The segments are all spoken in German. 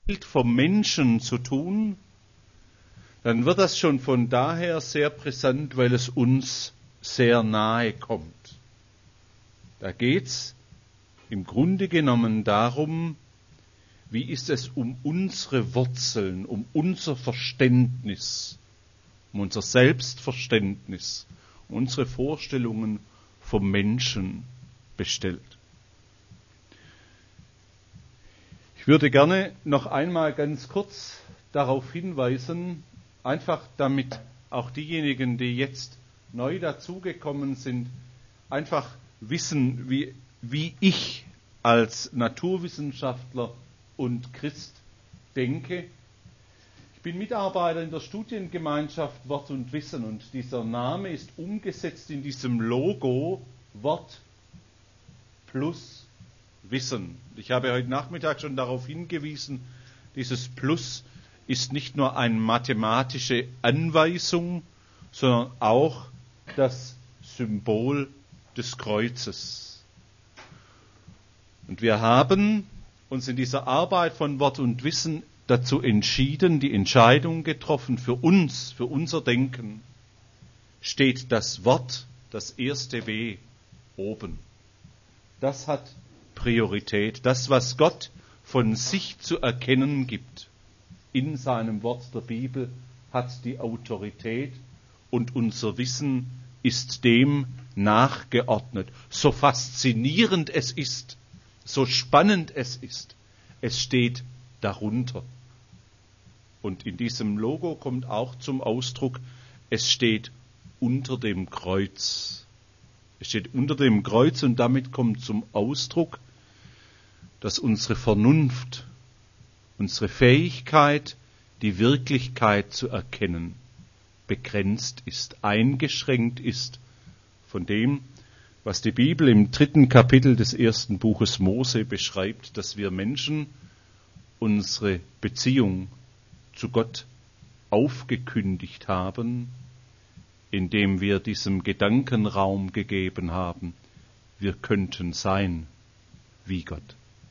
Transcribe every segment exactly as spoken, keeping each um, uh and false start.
Bild vom Menschen zu tun, dann wird das schon von daher sehr brisant, weil es uns sehr nahe kommt. Da geht es im Grunde genommen darum, wie ist es um unsere Wurzeln, um unser Verständnis, um unser Selbstverständnis, um unsere Vorstellungen vom Menschen bestellt. Ich würde gerne noch einmal ganz kurz darauf hinweisen, einfach damit auch diejenigen, die jetzt neu dazugekommen sind, einfach wissen, wie, wie ich als Naturwissenschaftler und Christ denke. Ich bin Mitarbeiter in der Studiengemeinschaft Wort und Wissen und dieser Name ist umgesetzt in diesem Logo Wort plus Wissen. Ich habe heute Nachmittag schon darauf hingewiesen, dieses Plus ist nicht nur eine mathematische Anweisung, sondern auch das Symbol des Kreuzes. Und wir haben uns in dieser Arbeit von Wort und Wissen dazu entschieden, die Entscheidung getroffen, für uns, für unser Denken, steht das Wort, das erste W, oben. Das hat Priorität. Das, was Gott von sich zu erkennen gibt in seinem Wort der Bibel, hat die Autorität und unser Wissen ist dem nachgeordnet. So faszinierend es ist, so spannend es ist, es steht darunter. Und in diesem Logo kommt auch zum Ausdruck, es steht unter dem Kreuz. Es steht unter dem Kreuz und damit kommt zum Ausdruck, dass unsere Vernunft, unsere Fähigkeit, die Wirklichkeit zu erkennen, begrenzt ist, eingeschränkt ist von dem, was die Bibel im dritten Kapitel des ersten Buches Mose beschreibt, dass wir Menschen unsere Beziehung zu Gott aufgekündigt haben, indem wir diesem Gedankenraum gegeben haben, wir könnten sein wie Gott.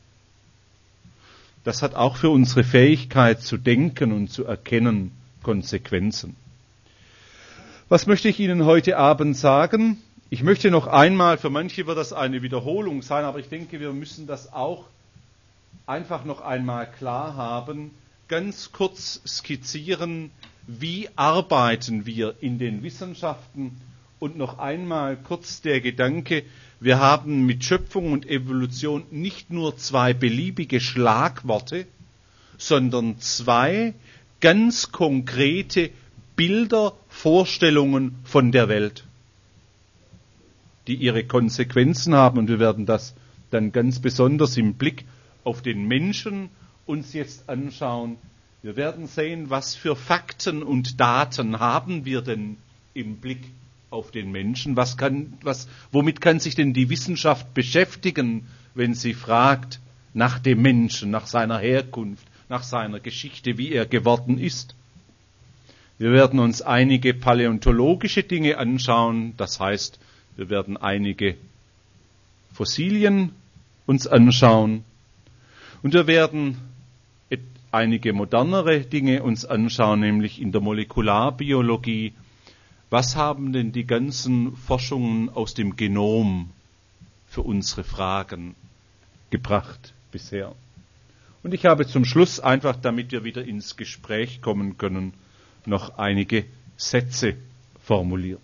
Das hat auch für unsere Fähigkeit zu denken und zu erkennen Konsequenzen. Was möchte ich Ihnen heute Abend sagen? Ich möchte noch einmal, für manche wird das eine Wiederholung sein, aber ich denke, wir müssen das auch einfach noch einmal klar haben, ganz kurz skizzieren, wie arbeiten wir in den Wissenschaften und noch einmal kurz der Gedanke, wir haben mit Schöpfung und Evolution nicht nur zwei beliebige Schlagworte, sondern zwei ganz konkrete Bilder, Vorstellungen von der Welt, die ihre Konsequenzen haben. Und wir werden das dann ganz besonders im Blick auf den Menschen uns jetzt anschauen. Wir werden sehen, was für Fakten und Daten haben wir denn im Blick auf den Menschen. Was kann, was, womit kann sich denn die Wissenschaft beschäftigen, wenn sie fragt nach dem Menschen, nach seiner Herkunft, nach seiner Geschichte, wie er geworden ist? Wir werden uns einige paläontologische Dinge anschauen, das heißt, wir werden einige Fossilien uns anschauen und wir werden einige modernere Dinge uns anschauen, nämlich in der Molekularbiologie. Was haben denn die ganzen Forschungen aus dem Genom für unsere Fragen gebracht bisher? Und ich habe zum Schluss, einfach damit wir wieder ins Gespräch kommen können, noch einige Sätze formuliert.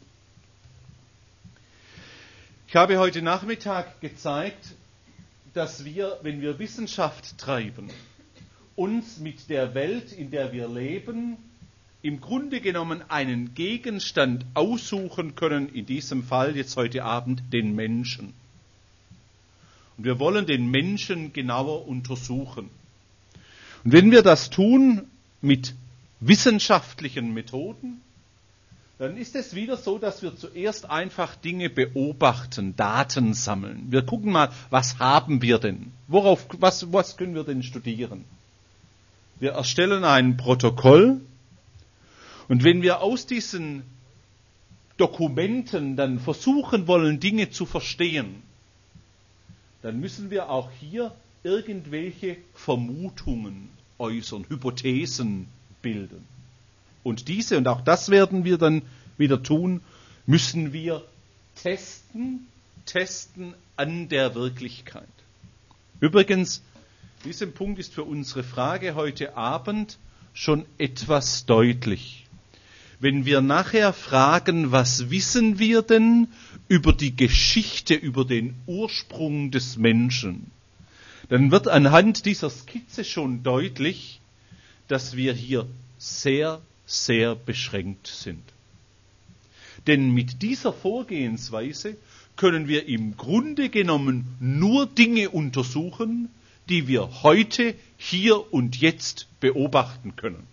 Ich habe heute Nachmittag gezeigt, dass wir, wenn wir Wissenschaft treiben, uns mit der Welt, in der wir leben, im Grunde genommen einen Gegenstand aussuchen können, in diesem Fall jetzt heute Abend den Menschen. Und wir wollen den Menschen genauer untersuchen. Und wenn wir das tun mit wissenschaftlichen Methoden, dann ist es wieder so, dass wir zuerst einfach Dinge beobachten, Daten sammeln. Wir gucken mal, was haben wir denn? Worauf, was, was können wir denn studieren? Wir erstellen ein Protokoll und wenn wir aus diesen Dokumenten dann versuchen wollen, Dinge zu verstehen, dann müssen wir auch hier irgendwelche Vermutungen äußern, Hypothesen bilden. Und diese, und auch das werden wir dann wieder tun, müssen wir testen, testen an der Wirklichkeit. Übrigens, dieser Punkt ist für unsere Frage heute Abend schon etwas deutlich. Wenn wir nachher fragen, was wissen wir denn über die Geschichte, über den Ursprung des Menschen, dann wird anhand dieser Skizze schon deutlich, dass wir hier sehr, sehr beschränkt sind. Denn mit dieser Vorgehensweise können wir im Grunde genommen nur Dinge untersuchen, die wir heute, hier und jetzt beobachten können.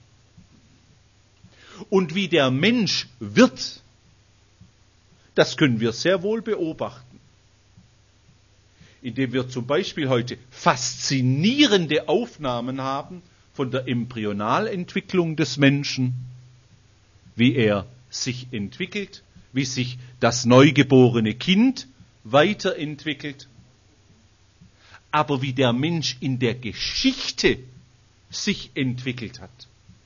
Und wie der Mensch wird, das können wir sehr wohl beobachten, indem wir zum Beispiel heute faszinierende Aufnahmen haben von der Embryonalentwicklung des Menschen, wie er sich entwickelt, wie sich das neugeborene Kind weiterentwickelt, aber wie der Mensch in der Geschichte sich entwickelt hat.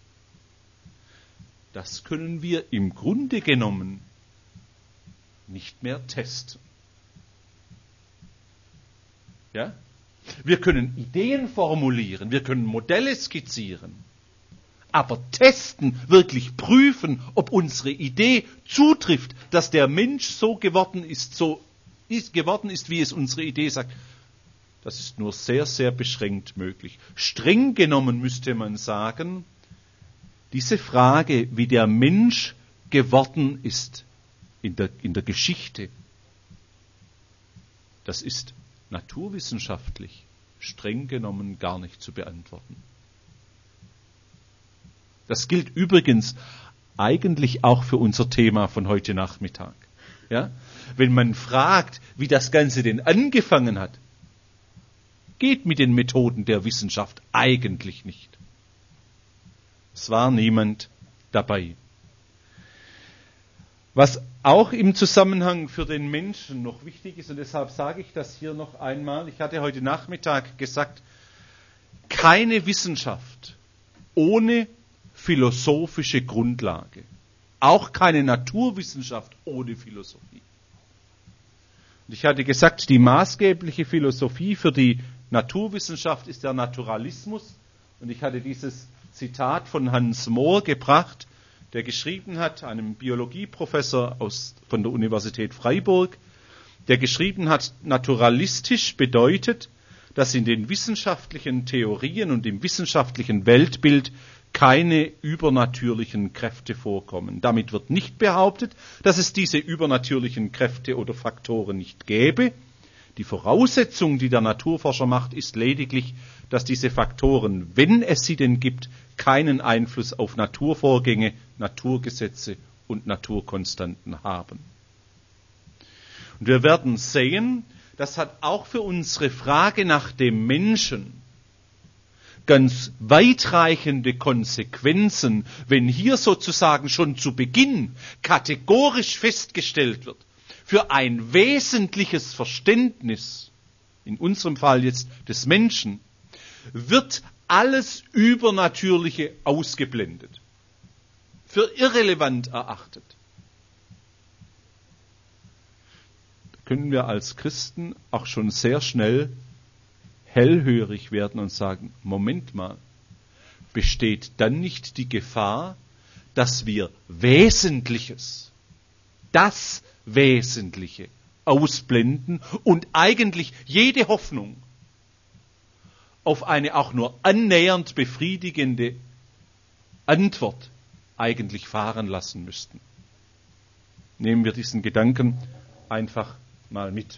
Das können wir im Grunde genommen nicht mehr testen. Ja? Wir können Ideen formulieren, wir können Modelle skizzieren, aber testen, wirklich prüfen, ob unsere Idee zutrifft, dass der Mensch so geworden ist, so ist, geworden ist, wie es unsere Idee sagt, das ist nur sehr, sehr beschränkt möglich. Streng genommen müsste man sagen, diese Frage, wie der Mensch geworden ist in der, in der Geschichte, das ist naturwissenschaftlich streng genommen gar nicht zu beantworten. Das gilt übrigens eigentlich auch für unser Thema von heute Nachmittag. Ja? Wenn man fragt, wie das Ganze denn angefangen hat, geht mit den Methoden der Wissenschaft eigentlich nicht. Es war niemand dabei. Was auch im Zusammenhang für den Menschen noch wichtig ist, und deshalb sage ich das hier noch einmal, ich hatte heute Nachmittag gesagt, keine Wissenschaft ohne philosophische Grundlage, auch keine Naturwissenschaft ohne Philosophie. Und ich hatte gesagt, die maßgebliche Philosophie für die Naturwissenschaft ist der Naturalismus, und ich hatte dieses Zitat von Hans Mohr gebracht, der geschrieben hat, einem Biologieprofessor aus, von der Universität Freiburg, der geschrieben hat, naturalistisch bedeutet, dass in den wissenschaftlichen Theorien und im wissenschaftlichen Weltbild keine übernatürlichen Kräfte vorkommen. Damit wird nicht behauptet, dass es diese übernatürlichen Kräfte oder Faktoren nicht gäbe. Die Voraussetzung, die der Naturforscher macht, ist lediglich, dass diese Faktoren, wenn es sie denn gibt, keinen Einfluss auf Naturvorgänge, Naturgesetze und Naturkonstanten haben. Und wir werden sehen, das hat auch für unsere Frage nach dem Menschen ganz weitreichende Konsequenzen, wenn hier sozusagen schon zu Beginn kategorisch festgestellt wird, für ein wesentliches Verständnis, in unserem Fall jetzt des Menschen, wird alles Übernatürliche ausgeblendet, für irrelevant erachtet. Da können wir als Christen auch schon sehr schnell hellhörig werden und sagen, Moment mal, besteht dann nicht die Gefahr, dass wir Wesentliches, das Wesentliche ausblenden und eigentlich jede Hoffnung auf eine auch nur annähernd befriedigende Antwort eigentlich fahren lassen müssten. Nehmen wir diesen Gedanken einfach mal mit.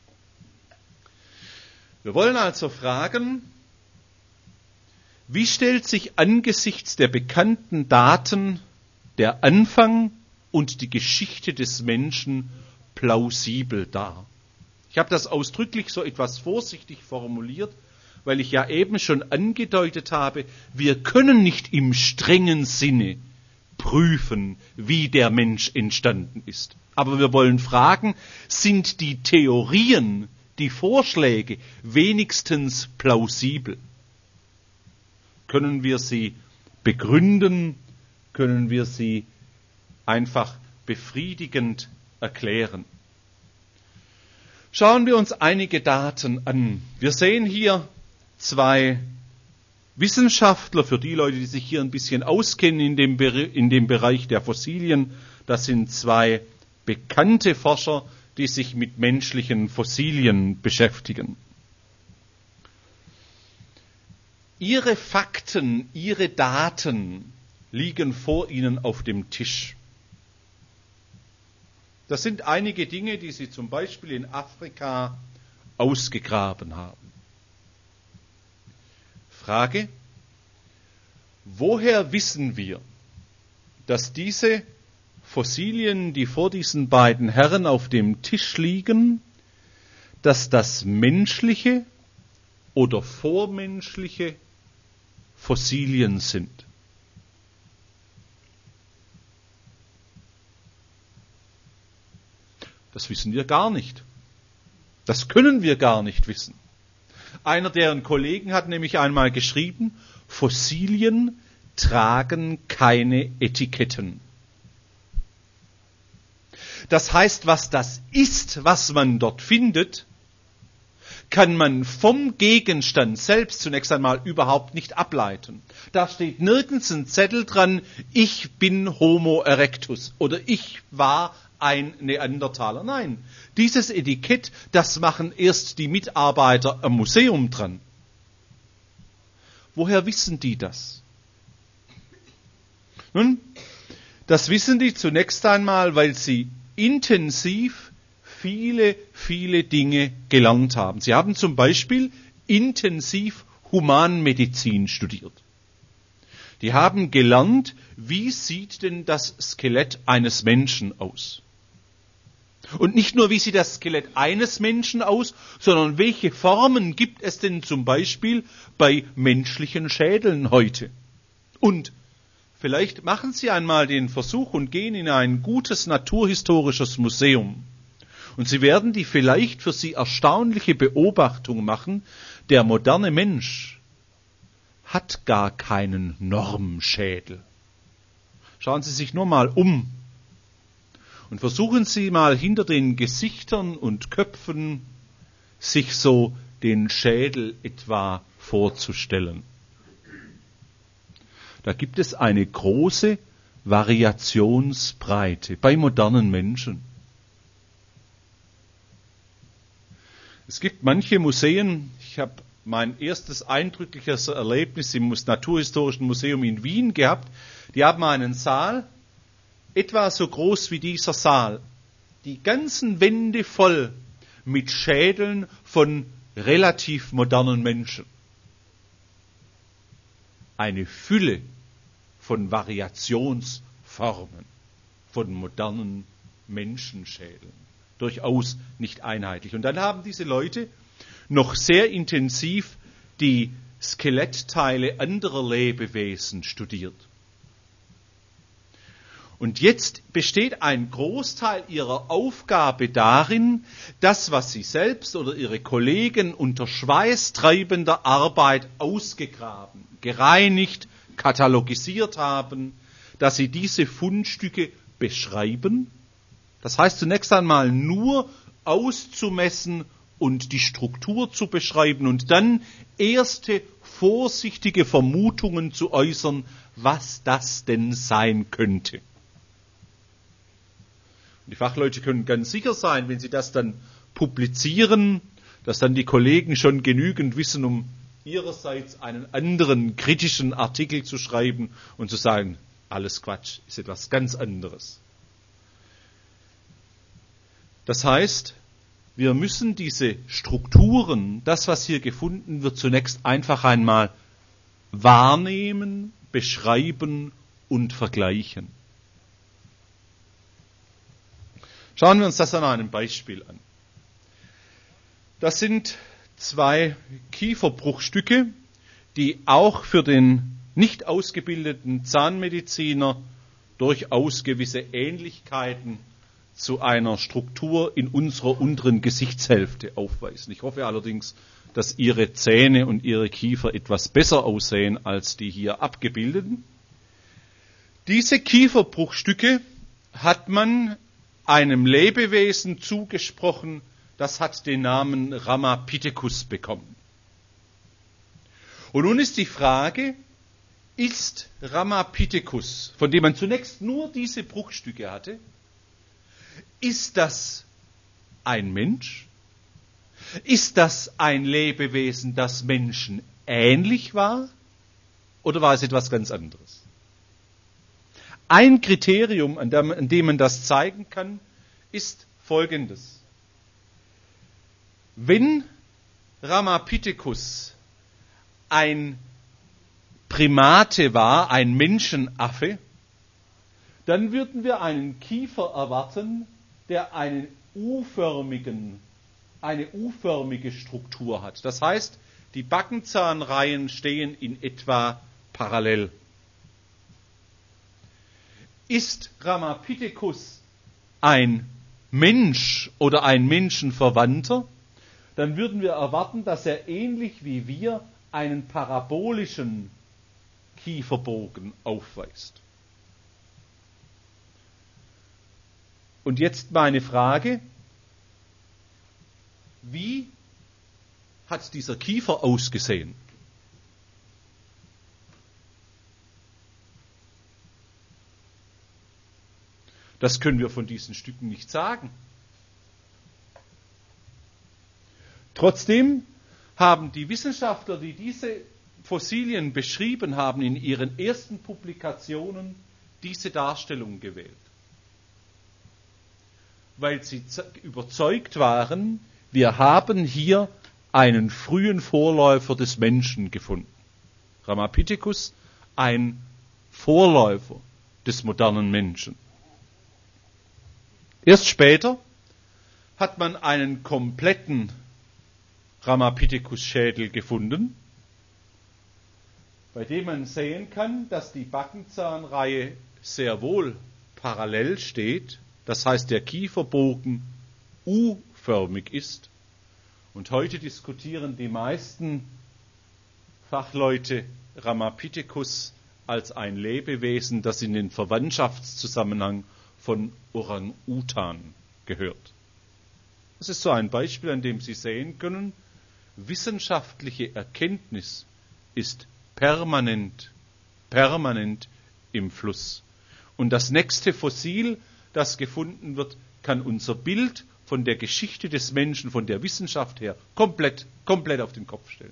Wir wollen also fragen, wie stellt sich angesichts der bekannten Daten der Anfang und die Geschichte des Menschen plausibel dar? Ich habe das ausdrücklich so etwas vorsichtig formuliert, weil ich ja eben schon angedeutet habe, wir können nicht im strengen Sinne prüfen, wie der Mensch entstanden ist. Aber wir wollen fragen, sind die Theorien, die Vorschläge wenigstens plausibel? können wir sie begründen, können wir sie einfach befriedigend erklären. Schauen wir uns einige Daten an. Wir sehen hier zwei Wissenschaftler, für die Leute, die sich hier ein bisschen auskennen in dem, in dem Bereich der Fossilien. Das sind zwei bekannte Forscher, die sich mit menschlichen Fossilien beschäftigen. Ihre Fakten, ihre Daten liegen vor Ihnen auf dem Tisch. Das sind einige Dinge, die Sie zum Beispiel in Afrika ausgegraben haben. Frage: Woher wissen wir, dass diese Fossilien, die vor diesen beiden Herren auf dem Tisch liegen, dass das menschliche oder vormenschliche Fossilien sind? Das wissen wir gar nicht. Das können wir gar nicht wissen. Einer deren Kollegen hat nämlich einmal geschrieben, Fossilien tragen keine Etiketten. Das heißt, was das ist, was man dort findet, kann man vom Gegenstand selbst zunächst einmal überhaupt nicht ableiten. Da steht nirgends ein Zettel dran, ich bin Homo erectus oder ich war ein Neandertaler. Nein, dieses Etikett, das machen erst die Mitarbeiter am Museum dran. Woher wissen die das? Nun, das wissen die zunächst einmal, weil sie intensiv viele, viele Dinge gelernt haben. Sie haben zum Beispiel intensiv Humanmedizin studiert. Die haben gelernt, wie sieht denn das Skelett eines Menschen aus? Und nicht nur, wie sieht das Skelett eines Menschen aus, sondern welche Formen gibt es denn zum Beispiel bei menschlichen Schädeln heute? Und vielleicht machen Sie einmal den Versuch und gehen in ein gutes naturhistorisches Museum. Und Sie werden die vielleicht für Sie erstaunliche Beobachtung machen, der moderne Mensch hat gar keinen Normschädel. Schauen Sie sich nur mal um und versuchen Sie mal hinter den Gesichtern und Köpfen sich so den Schädel etwa vorzustellen. Da gibt es eine große Variationsbreite bei modernen Menschen. Es gibt manche Museen, ich habe mein erstes eindrückliches Erlebnis im Naturhistorischen Museum in Wien gehabt, die haben einen Saal, etwa so groß wie dieser Saal, die ganzen Wände voll mit Schädeln von relativ modernen Menschen. Eine Fülle von Variationsformen, von modernen Menschenschädeln. Durchaus nicht einheitlich. Und dann haben diese Leute noch sehr intensiv die Skelettteile anderer Lebewesen studiert. Und jetzt besteht ein Großteil ihrer Aufgabe darin, das, was sie selbst oder ihre Kollegen unter schweißtreibender Arbeit ausgegraben, gereinigt, katalogisiert haben, dass sie diese Fundstücke beschreiben. Das heißt zunächst einmal nur auszumessen und die Struktur zu beschreiben und dann erste vorsichtige Vermutungen zu äußern, was das denn sein könnte. Die Fachleute können ganz sicher sein, wenn sie das dann publizieren, dass dann die Kollegen schon genügend wissen, um ihrerseits einen anderen kritischen Artikel zu schreiben und zu sagen, alles Quatsch, ist etwas ganz anderes. Das heißt, wir müssen diese Strukturen, das, was hier gefunden wird, zunächst einfach einmal wahrnehmen, beschreiben und vergleichen. Schauen wir uns das an einem Beispiel an. Das sind zwei Kieferbruchstücke, die auch für den nicht ausgebildeten Zahnmediziner durchaus gewisse Ähnlichkeiten zu einer Struktur in unserer unteren Gesichtshälfte aufweisen. Ich hoffe allerdings, dass Ihre Zähne und Ihre Kiefer etwas besser aussehen als die hier abgebildeten. Diese Kieferbruchstücke hat man einem Lebewesen zugesprochen, das hat den Namen Ramapithecus bekommen. Und nun ist die Frage, ist Ramapithecus, von dem man zunächst nur diese Bruchstücke hatte, ist das ein Mensch? Ist das ein Lebewesen, das Menschen ähnlich war? Oder war es etwas ganz anderes? Ein Kriterium, an dem, an dem man das zeigen kann, ist folgendes. Wenn Ramapithecus ein Primate war, ein Menschenaffe, dann würden wir einen Kiefer erwarten, der einen U-förmigen, eine U-förmige Struktur hat. Das heißt, die Backenzahnreihen stehen in etwa parallel. Ist Ramapithecus ein Mensch oder ein Menschenverwandter, dann würden wir erwarten, dass er ähnlich wie wir einen parabolischen Kieferbogen aufweist. Und jetzt meine Frage, wie hat dieser Kiefer ausgesehen? Das können wir von diesen Stücken nicht sagen. Trotzdem haben die Wissenschaftler, die diese Fossilien beschrieben haben, in ihren ersten Publikationen diese Darstellung gewählt. Weil sie überzeugt waren, wir haben hier einen frühen Vorläufer des Menschen gefunden. Ramapithecus, ein Vorläufer des modernen Menschen. Erst später hat man einen kompletten Ramapithecus-Schädel gefunden, bei dem man sehen kann, dass die Backenzahnreihe sehr wohl parallel steht, das heißt der Kieferbogen U-förmig ist. Und heute diskutieren die meisten Fachleute Ramapithecus als ein Lebewesen, das in den Verwandtschaftszusammenhang von Orang-Utan gehört. Das ist so ein Beispiel, an dem Sie sehen können, wissenschaftliche Erkenntnis ist permanent, permanent im Fluss. Und das nächste Fossil, das gefunden wird, kann unser Bild von der Geschichte des Menschen, von der Wissenschaft her, komplett, komplett auf den Kopf stellen.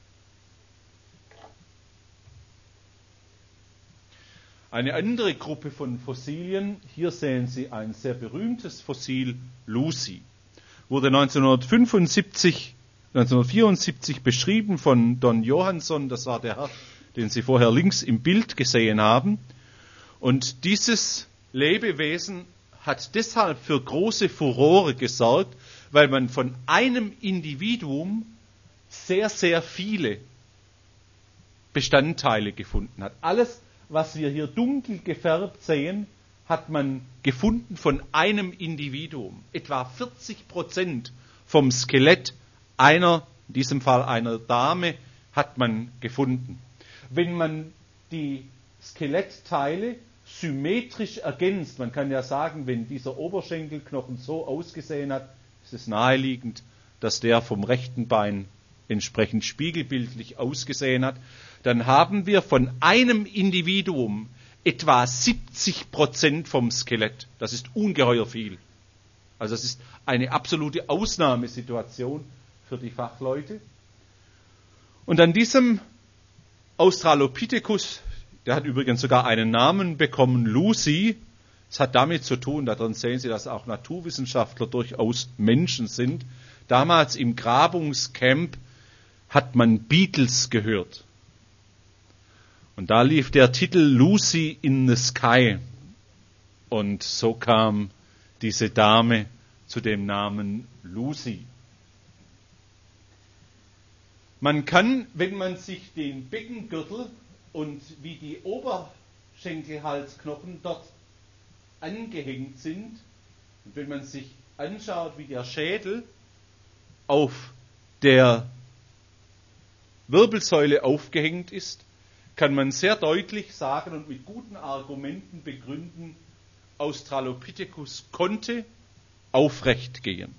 Eine andere Gruppe von Fossilien, hier sehen Sie ein sehr berühmtes Fossil, Lucy, wurde neunzehnhundertfünfundsiebzig, neunzehnhundertvierundsiebzig beschrieben von Don Johansson, das war der Herr, den Sie vorher links im Bild gesehen haben. Und dieses Lebewesen hat deshalb für große Furore gesorgt, weil man von einem Individuum sehr, sehr viele Bestandteile gefunden hat. Alles, was wir hier dunkel gefärbt sehen, hat man gefunden von einem Individuum. Etwa vierzig Prozent vom Skelett einer, in diesem Fall einer Dame, hat man gefunden. Wenn man die Skelettteile symmetrisch ergänzt, man kann ja sagen, wenn dieser Oberschenkelknochen so ausgesehen hat, ist es naheliegend, dass der vom rechten Bein entsprechend spiegelbildlich ausgesehen hat, dann haben wir von einem Individuum etwa siebzig Prozent vom Skelett. Das ist ungeheuer viel. Also das ist eine absolute Ausnahmesituation für die Fachleute. Und an diesem Australopithecus, der hat übrigens sogar einen Namen bekommen, Lucy. Es hat damit zu tun, daran sehen Sie, dass auch Naturwissenschaftler durchaus Menschen sind. Damals im Grabungscamp hat man Beatles gehört. Und da lief der Titel Lucy in the Sky. Und so kam diese Dame zu dem Namen Lucy. Man kann, wenn man sich den Beckengürtel und wie die Oberschenkelhalsknochen dort angehängt sind, Und wenn man sich anschaut, wie der Schädel auf der Wirbelsäule aufgehängt ist, kann man sehr deutlich sagen und mit guten Argumenten begründen, Australopithecus konnte aufrecht gehen.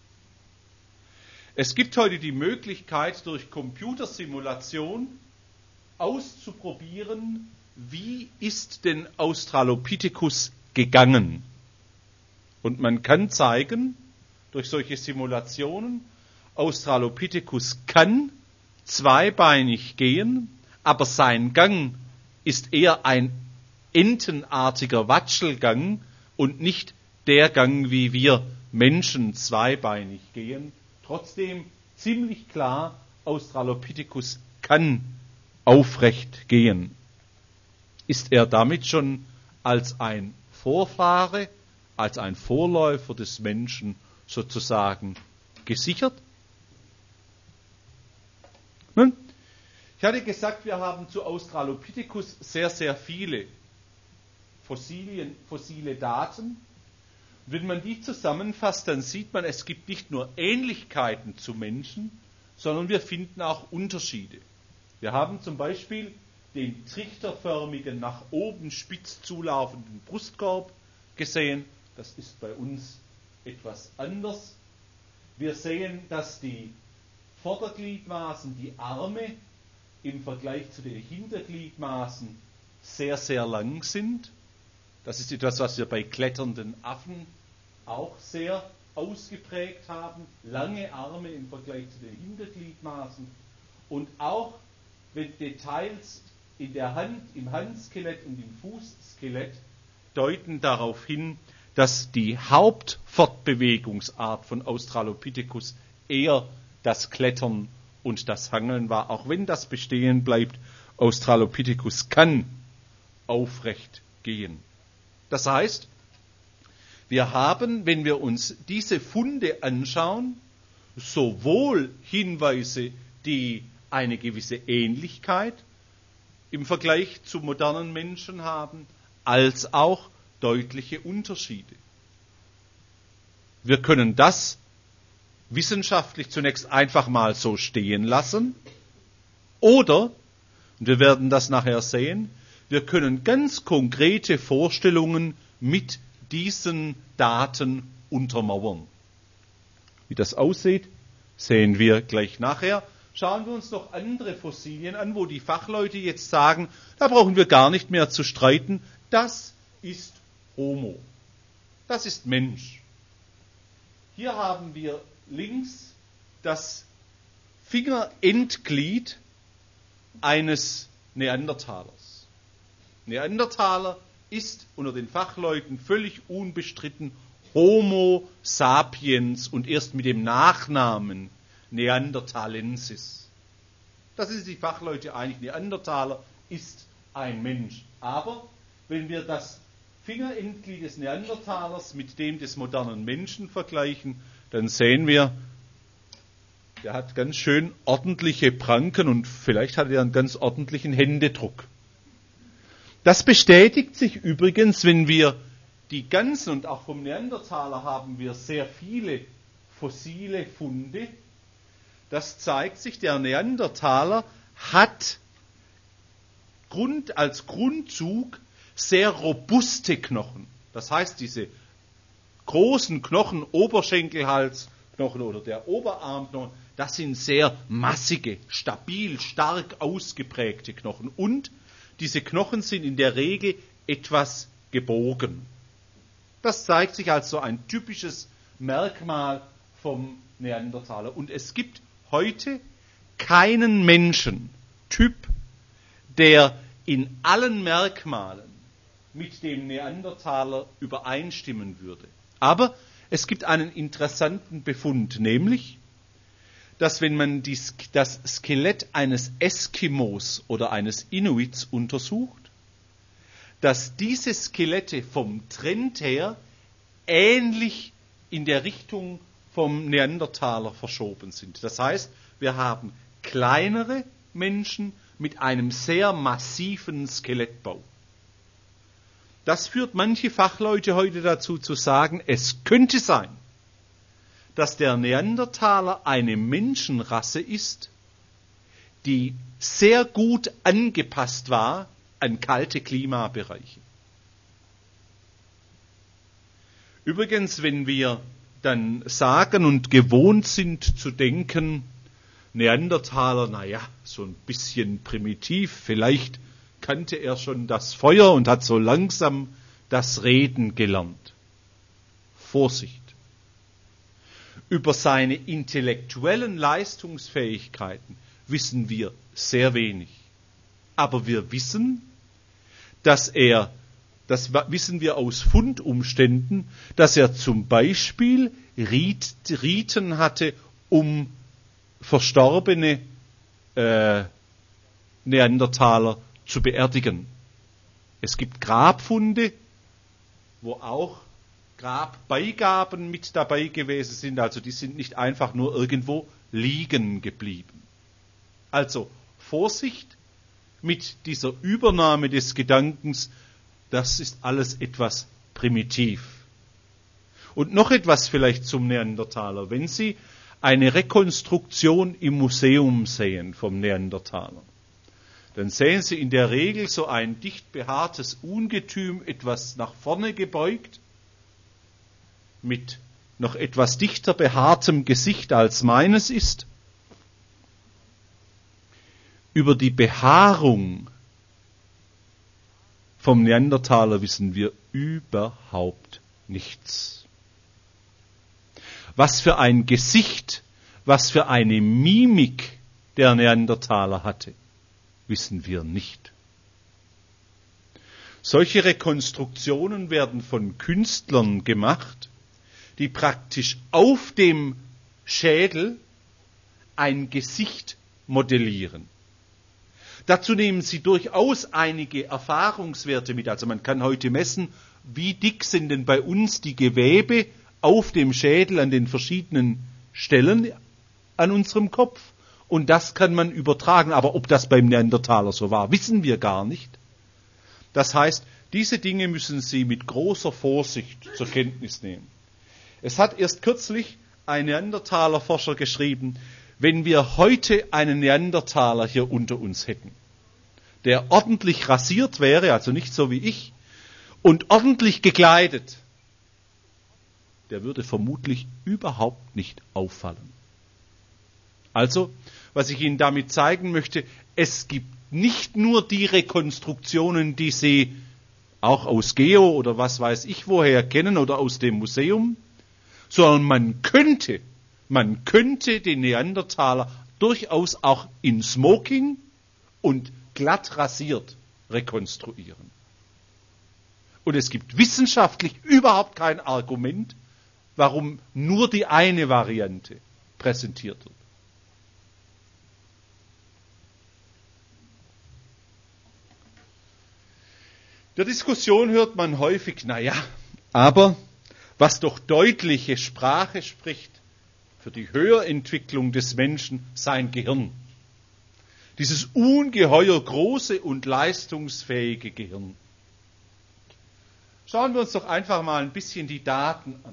Es gibt heute die Möglichkeit, durch Computersimulation auszuprobieren, wie ist denn Australopithecus gegangen. Und man kann zeigen, durch solche Simulationen, Australopithecus kann zweibeinig gehen, aber sein Gang ist eher ein entenartiger Watschelgang und nicht der Gang, wie wir Menschen zweibeinig gehen. Trotzdem ziemlich klar, Australopithecus kann aufrecht gehen. Ist er damit schon als ein Vorfahre, als ein Vorläufer des Menschen sozusagen gesichert? Nun, ich hatte gesagt, wir haben zu Australopithecus sehr, sehr viele Fossilien, fossile Daten. Und wenn man die zusammenfasst, dann sieht man, es gibt nicht nur Ähnlichkeiten zu Menschen, sondern wir finden auch Unterschiede. Wir haben zum Beispiel den trichterförmigen, nach oben spitz zulaufenden Brustkorb gesehen. Das ist bei uns etwas anders. Wir sehen, dass die Vordergliedmaßen, die Arme, im Vergleich zu den Hintergliedmaßen sehr, sehr lang sind. Das ist etwas, was wir bei kletternden Affen auch sehr ausgeprägt haben. Lange Arme im Vergleich zu den Hintergliedmaßen. Und auch wenn Details in der Hand, im Handskelett und im Fußskelett deuten darauf hin, dass die Hauptfortbewegungsart von Australopithecus eher das Klettern und das Hangeln war, auch wenn das bestehen bleibt, Australopithecus kann aufrecht gehen. Das heißt, wir haben, wenn wir uns diese Funde anschauen, sowohl Hinweise, die eine gewisse Ähnlichkeit im Vergleich zu modernen Menschen haben, als auch deutliche Unterschiede. Wir können das wissenschaftlich zunächst einfach mal so stehen lassen, oder, und wir werden das nachher sehen, wir können ganz konkrete Vorstellungen mit diesen Daten untermauern. Wie das aussieht, sehen wir gleich nachher. Schauen wir uns noch andere Fossilien an, wo die Fachleute jetzt sagen, da brauchen wir gar nicht mehr zu streiten, das ist Homo, das ist Mensch. Hier haben wir links das Fingerendglied eines Neandertalers. Neandertaler ist unter den Fachleuten völlig unbestritten Homo sapiens und erst mit dem Nachnamen Neanderthalensis. Das ist die Fachleute einig. Neandertaler ist ein Mensch. Aber wenn wir das Fingerendglied des Neandertalers mit dem des modernen Menschen vergleichen, dann sehen wir, der hat ganz schön ordentliche Pranken und vielleicht hat er einen ganz ordentlichen Händedruck. Das bestätigt sich übrigens, wenn wir die ganzen, und auch vom Neandertaler haben wir sehr viele fossile Funde. Das zeigt sich, der Neandertaler hat Grund, als Grundzug sehr robuste Knochen. Das heißt, diese großen Knochen, Oberschenkelhalsknochen oder der Oberarmknochen, das sind sehr massige, stabil, stark ausgeprägte Knochen. Und diese Knochen sind in der Regel etwas gebogen. Das zeigt sich als so ein typisches Merkmal vom Neandertaler. Und es gibt heute keinen Menschentyp, der in allen Merkmalen mit dem Neandertaler übereinstimmen würde. Aber es gibt einen interessanten Befund, nämlich, dass wenn man die, das Skelett eines Eskimos oder eines Inuits untersucht, dass diese Skelette vom Trend her ähnlich in der Richtung vom Neandertaler verschoben sind. Das heißt, wir haben kleinere Menschen mit einem sehr massiven Skelettbau. Das führt manche Fachleute heute dazu zu sagen, es könnte sein, dass der Neandertaler eine Menschenrasse ist, die sehr gut angepasst war an kalte Klimabereiche. Übrigens, wenn wir dann sagen und gewohnt sind zu denken, Neandertaler, naja, so ein bisschen primitiv, vielleicht kannte er schon das Feuer und hat so langsam das Reden gelernt. Vorsicht! Über seine intellektuellen Leistungsfähigkeiten wissen wir sehr wenig. Aber wir wissen, dass er, das wissen wir aus Fundumständen, dass er zum Beispiel Riten hatte, um verstorbene äh, Neandertaler zu beerdigen. Es gibt Grabfunde, wo auch Grabbeigaben mit dabei gewesen sind, also die sind nicht einfach nur irgendwo liegen geblieben. Also Vorsicht mit dieser Übernahme des Gedankens, das ist alles etwas primitiv. Und noch etwas vielleicht zum Neandertaler. Wenn Sie eine Rekonstruktion im Museum sehen vom Neandertaler, dann sehen Sie in der Regel so ein dicht behaartes Ungetüm, etwas nach vorne gebeugt, mit noch etwas dichter behaartem Gesicht als meines ist. Über die Behaarung vom Neandertaler wissen wir überhaupt nichts. Was für ein Gesicht, was für eine Mimik der Neandertaler hatte, wissen wir nicht. Solche Rekonstruktionen werden von Künstlern gemacht, die praktisch auf dem Schädel ein Gesicht modellieren. Dazu nehmen sie durchaus einige Erfahrungswerte mit. Also man kann heute messen, wie dick sind denn bei uns die Gewebe auf dem Schädel an den verschiedenen Stellen an unserem Kopf. Und das kann man übertragen. Aber ob das beim Neandertaler so war, wissen wir gar nicht. Das heißt, diese Dinge müssen Sie mit großer Vorsicht zur Kenntnis nehmen. Es hat erst kürzlich ein Neandertaler-Forscher geschrieben, wenn wir heute einen Neandertaler hier unter uns hätten, der ordentlich rasiert wäre, also nicht so wie ich, und ordentlich gekleidet, der würde vermutlich überhaupt nicht auffallen. Also, was ich Ihnen damit zeigen möchte, es gibt nicht nur die Rekonstruktionen, die Sie auch aus Geo oder was weiß ich woher kennen oder aus dem Museum, sondern man könnte, man könnte den Neandertaler durchaus auch in Smoking und glatt rasiert rekonstruieren. Und es gibt wissenschaftlich überhaupt kein Argument, warum nur die eine Variante präsentiert wird. Der Diskussion hört man häufig, naja, aber was doch deutliche Sprache spricht für die Höherentwicklung des Menschen, sein Gehirn. Dieses ungeheuer große und leistungsfähige Gehirn. Schauen wir uns doch einfach mal ein bisschen die Daten an.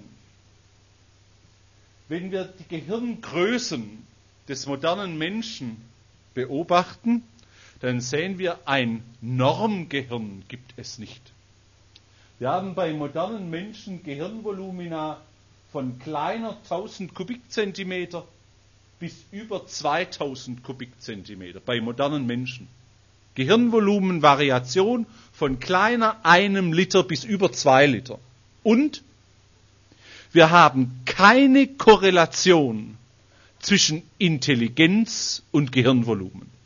Wenn wir die Gehirngrößen des modernen Menschen beobachten, dann sehen wir, ein Normgehirn gibt es nicht. Wir haben bei modernen Menschen Gehirnvolumina von kleiner tausend Kubikzentimeter bis über zweitausend Kubikzentimeter bei modernen Menschen. Gehirnvolumenvariation von kleiner einem Liter bis über zwei Liter. Und wir haben keine Korrelation zwischen Intelligenz und Gehirnvolumen.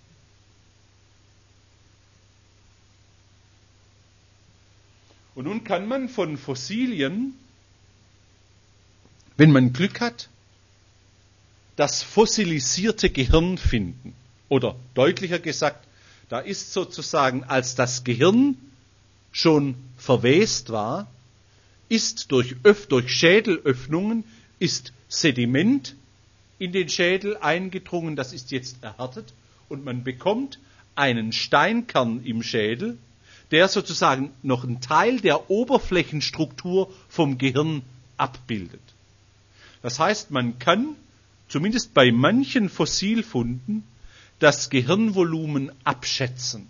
Und nun kann man von Fossilien, wenn man Glück hat, das fossilisierte Gehirn finden. Oder deutlicher gesagt, da ist sozusagen, als das Gehirn schon verwest war, ist durch, Öff, durch Schädelöffnungen, ist Sediment in den Schädel eingedrungen, das ist jetzt erhärtet und man bekommt einen Steinkern im Schädel, der sozusagen noch einen Teil der Oberflächenstruktur vom Gehirn abbildet. Das heißt, man kann zumindest bei manchen Fossilfunden das Gehirnvolumen abschätzen.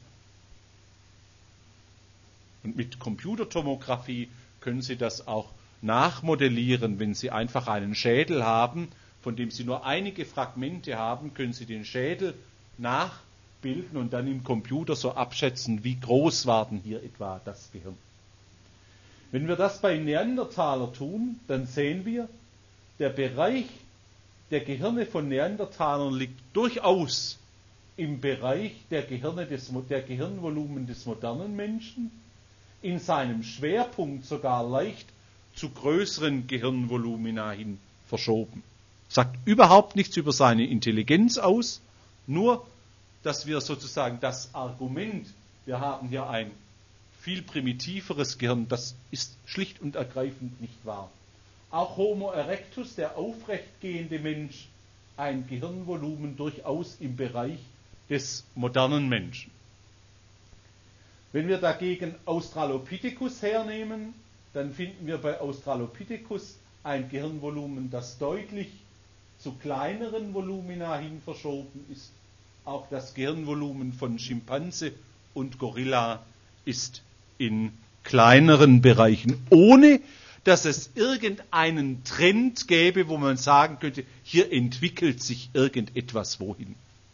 Und mit Computertomographie können Sie das auch nachmodellieren. Wenn Sie einfach einen Schädel haben, von dem Sie nur einige Fragmente haben, können Sie den Schädel nachbilden und dann im Computer so abschätzen, wie groß war denn hier etwa das Gehirn. Wenn wir das bei Neandertaler tun, dann sehen wir, der Bereich der Gehirne von Neandertalern liegt durchaus im Bereich der Gehirne des, der Gehirnvolumen des modernen Menschen, in seinem Schwerpunkt sogar leicht zu größeren Gehirnvolumina hin verschoben. Sagt überhaupt nichts über seine Intelligenz aus, nur, dass wir sozusagen das Argument, wir haben hier ein viel primitiveres Gehirn, das ist schlicht und ergreifend nicht wahr. Auch Homo erectus, der aufrechtgehende Mensch, ein Gehirnvolumen durchaus im Bereich des modernen Menschen. Wenn wir dagegen Australopithecus hernehmen, dann finden wir bei Australopithecus ein Gehirnvolumen, das deutlich zu kleineren Volumina hin verschoben ist. Auch das Gehirnvolumen von Schimpanse und Gorilla ist in kleineren Bereichen, ohne dass es irgendeinen Trend gäbe, wo man sagen könnte, hier entwickelt sich irgendetwas wohin.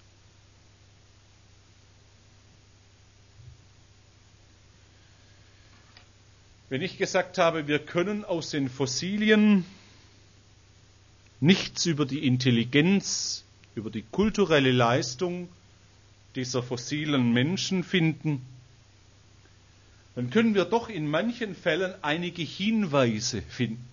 Wenn ich gesagt habe, wir können aus den Fossilien nichts über die Intelligenz, über die kulturelle Leistung dieser fossilen Menschen finden, dann können wir doch in manchen Fällen einige Hinweise finden.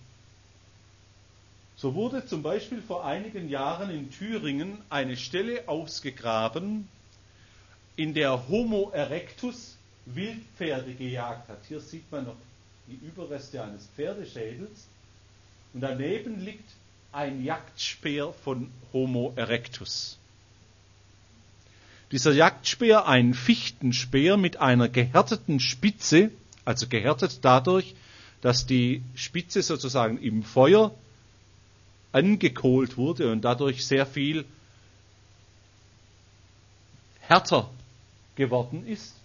So wurde zum Beispiel vor einigen Jahren in Thüringen eine Stelle ausgegraben, in der Homo erectus Wildpferde gejagt hat. Hier sieht man noch die Überreste eines Pferdeschädels und daneben liegt ein Jagdspeer von Homo erectus. Dieser Jagdspeer, ein Fichtenspeer mit einer gehärteten Spitze, also gehärtet dadurch, dass die Spitze sozusagen im Feuer angekohlt wurde und dadurch sehr viel härter geworden ist.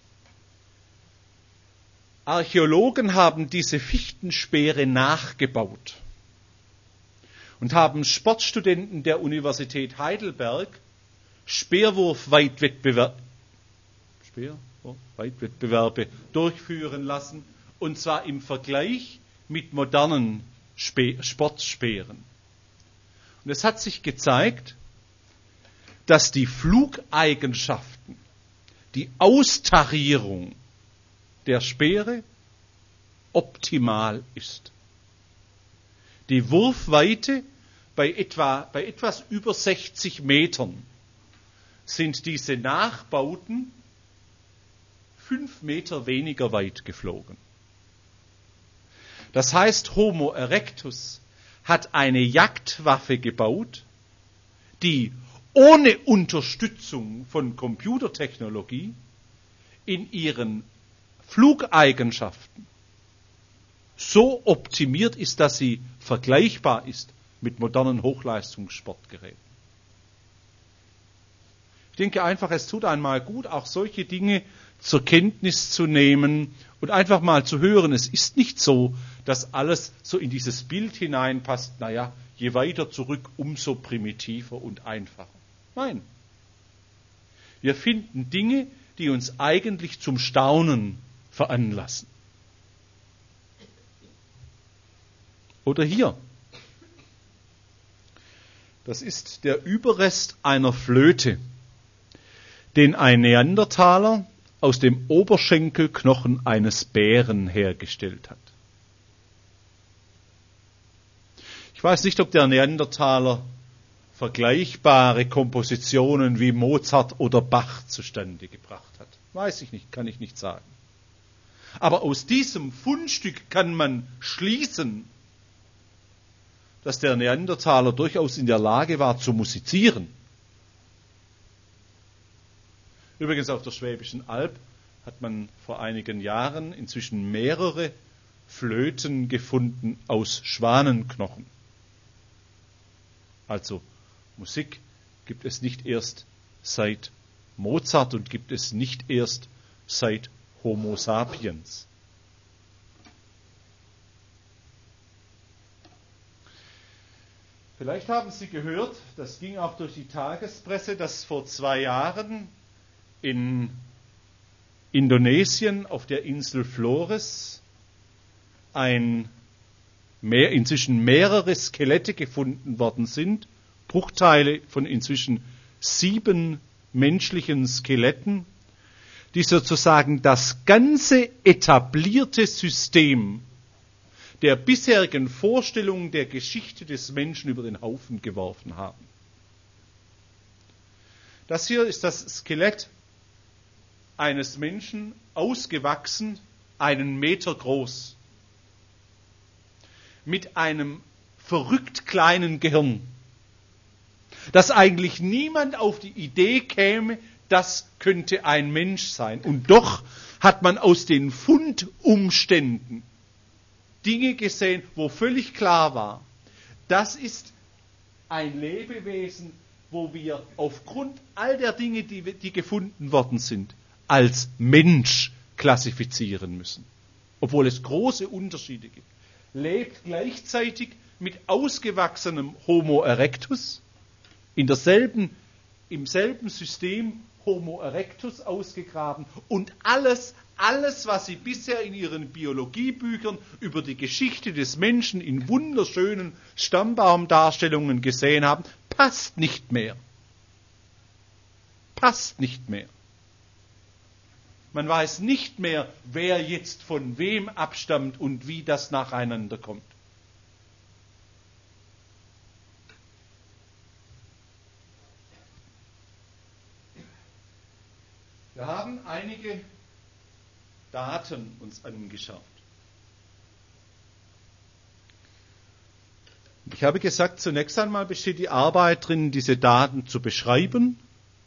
Archäologen haben diese Fichtenspeere nachgebaut und haben Sportstudenten der Universität Heidelberg Speerwurf-Weitwettbewerbe Speerwurf-Weitwettbewerbe durchführen lassen, und zwar im Vergleich mit modernen Spe- Sportspeeren. Und es hat sich gezeigt, dass die Flugeigenschaften, die Austarierung der Speere optimal ist. Die Wurfweite bei etwa bei etwas über sechzig Metern sind diese Nachbauten fünf Meter weniger weit geflogen. Das heißt, Homo erectus hat eine Jagdwaffe gebaut, die ohne Unterstützung von Computertechnologie in ihren Flugeigenschaften so optimiert ist, dass sie vergleichbar ist mit modernen Hochleistungssportgeräten. Ich denke einfach, es tut einmal gut, auch solche Dinge zur Kenntnis zu nehmen und einfach mal zu hören, es ist nicht so, dass alles so in dieses Bild hineinpasst, naja, je weiter zurück, umso primitiver und einfacher. Nein. Wir finden Dinge, die uns eigentlich zum Staunen veranlassen. Oder hier. Das ist der Überrest einer Flöte, den ein Neandertaler aus dem Oberschenkelknochen eines Bären hergestellt hat. Ich weiß nicht, ob der Neandertaler vergleichbare Kompositionen wie Mozart oder Bach zustande gebracht hat. Weiß ich nicht, kann ich nicht sagen. Aber aus diesem Fundstück kann man schließen, dass der Neandertaler durchaus in der Lage war zu musizieren. Übrigens auf der Schwäbischen Alb hat man vor einigen Jahren inzwischen mehrere Flöten gefunden aus Schwanenknochen. Also Musik gibt es nicht erst seit Mozart und gibt es nicht erst seit Homo sapiens. Vielleicht haben Sie gehört, das ging auch durch die Tagespresse, dass vor zwei Jahren in Indonesien auf der Insel Flores ein mehr, inzwischen mehrere Skelette gefunden worden sind, Bruchteile von inzwischen sieben menschlichen Skeletten, die sozusagen das ganze etablierte System der bisherigen Vorstellungen der Geschichte des Menschen über den Haufen geworfen haben. Das hier ist das Skelett eines Menschen, ausgewachsen, einen Meter groß, mit einem verrückt kleinen Gehirn, dass eigentlich niemand auf die Idee käme, das könnte ein Mensch sein. Und doch hat man aus den Fundumständen Dinge gesehen, wo völlig klar war, das ist ein Lebewesen, wo wir aufgrund all der Dinge, die, die gefunden worden sind, als Mensch klassifizieren müssen. Obwohl es große Unterschiede gibt. Lebt gleichzeitig mit ausgewachsenem Homo erectus, in derselben, im selben System Homo erectus ausgegraben und alles, alles, was Sie bisher in Ihren Biologiebüchern über die Geschichte des Menschen in wunderschönen Stammbaumdarstellungen gesehen haben, passt nicht mehr. Passt nicht mehr. Man weiß nicht mehr, wer jetzt von wem abstammt und wie das nacheinander kommt. Wir haben einige Daten uns angeschaut. Ich habe gesagt, zunächst einmal besteht die Arbeit drin, diese Daten zu beschreiben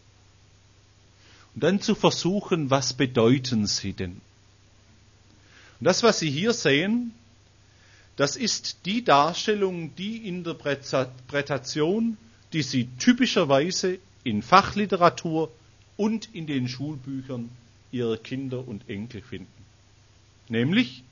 und dann zu versuchen, was bedeuten sie denn? Und das, was Sie hier sehen, das ist die Darstellung, die Interpretation, die Sie typischerweise in Fachliteratur und in den Schulbüchern Ihrer Kinder und Enkel finden. Nämlich,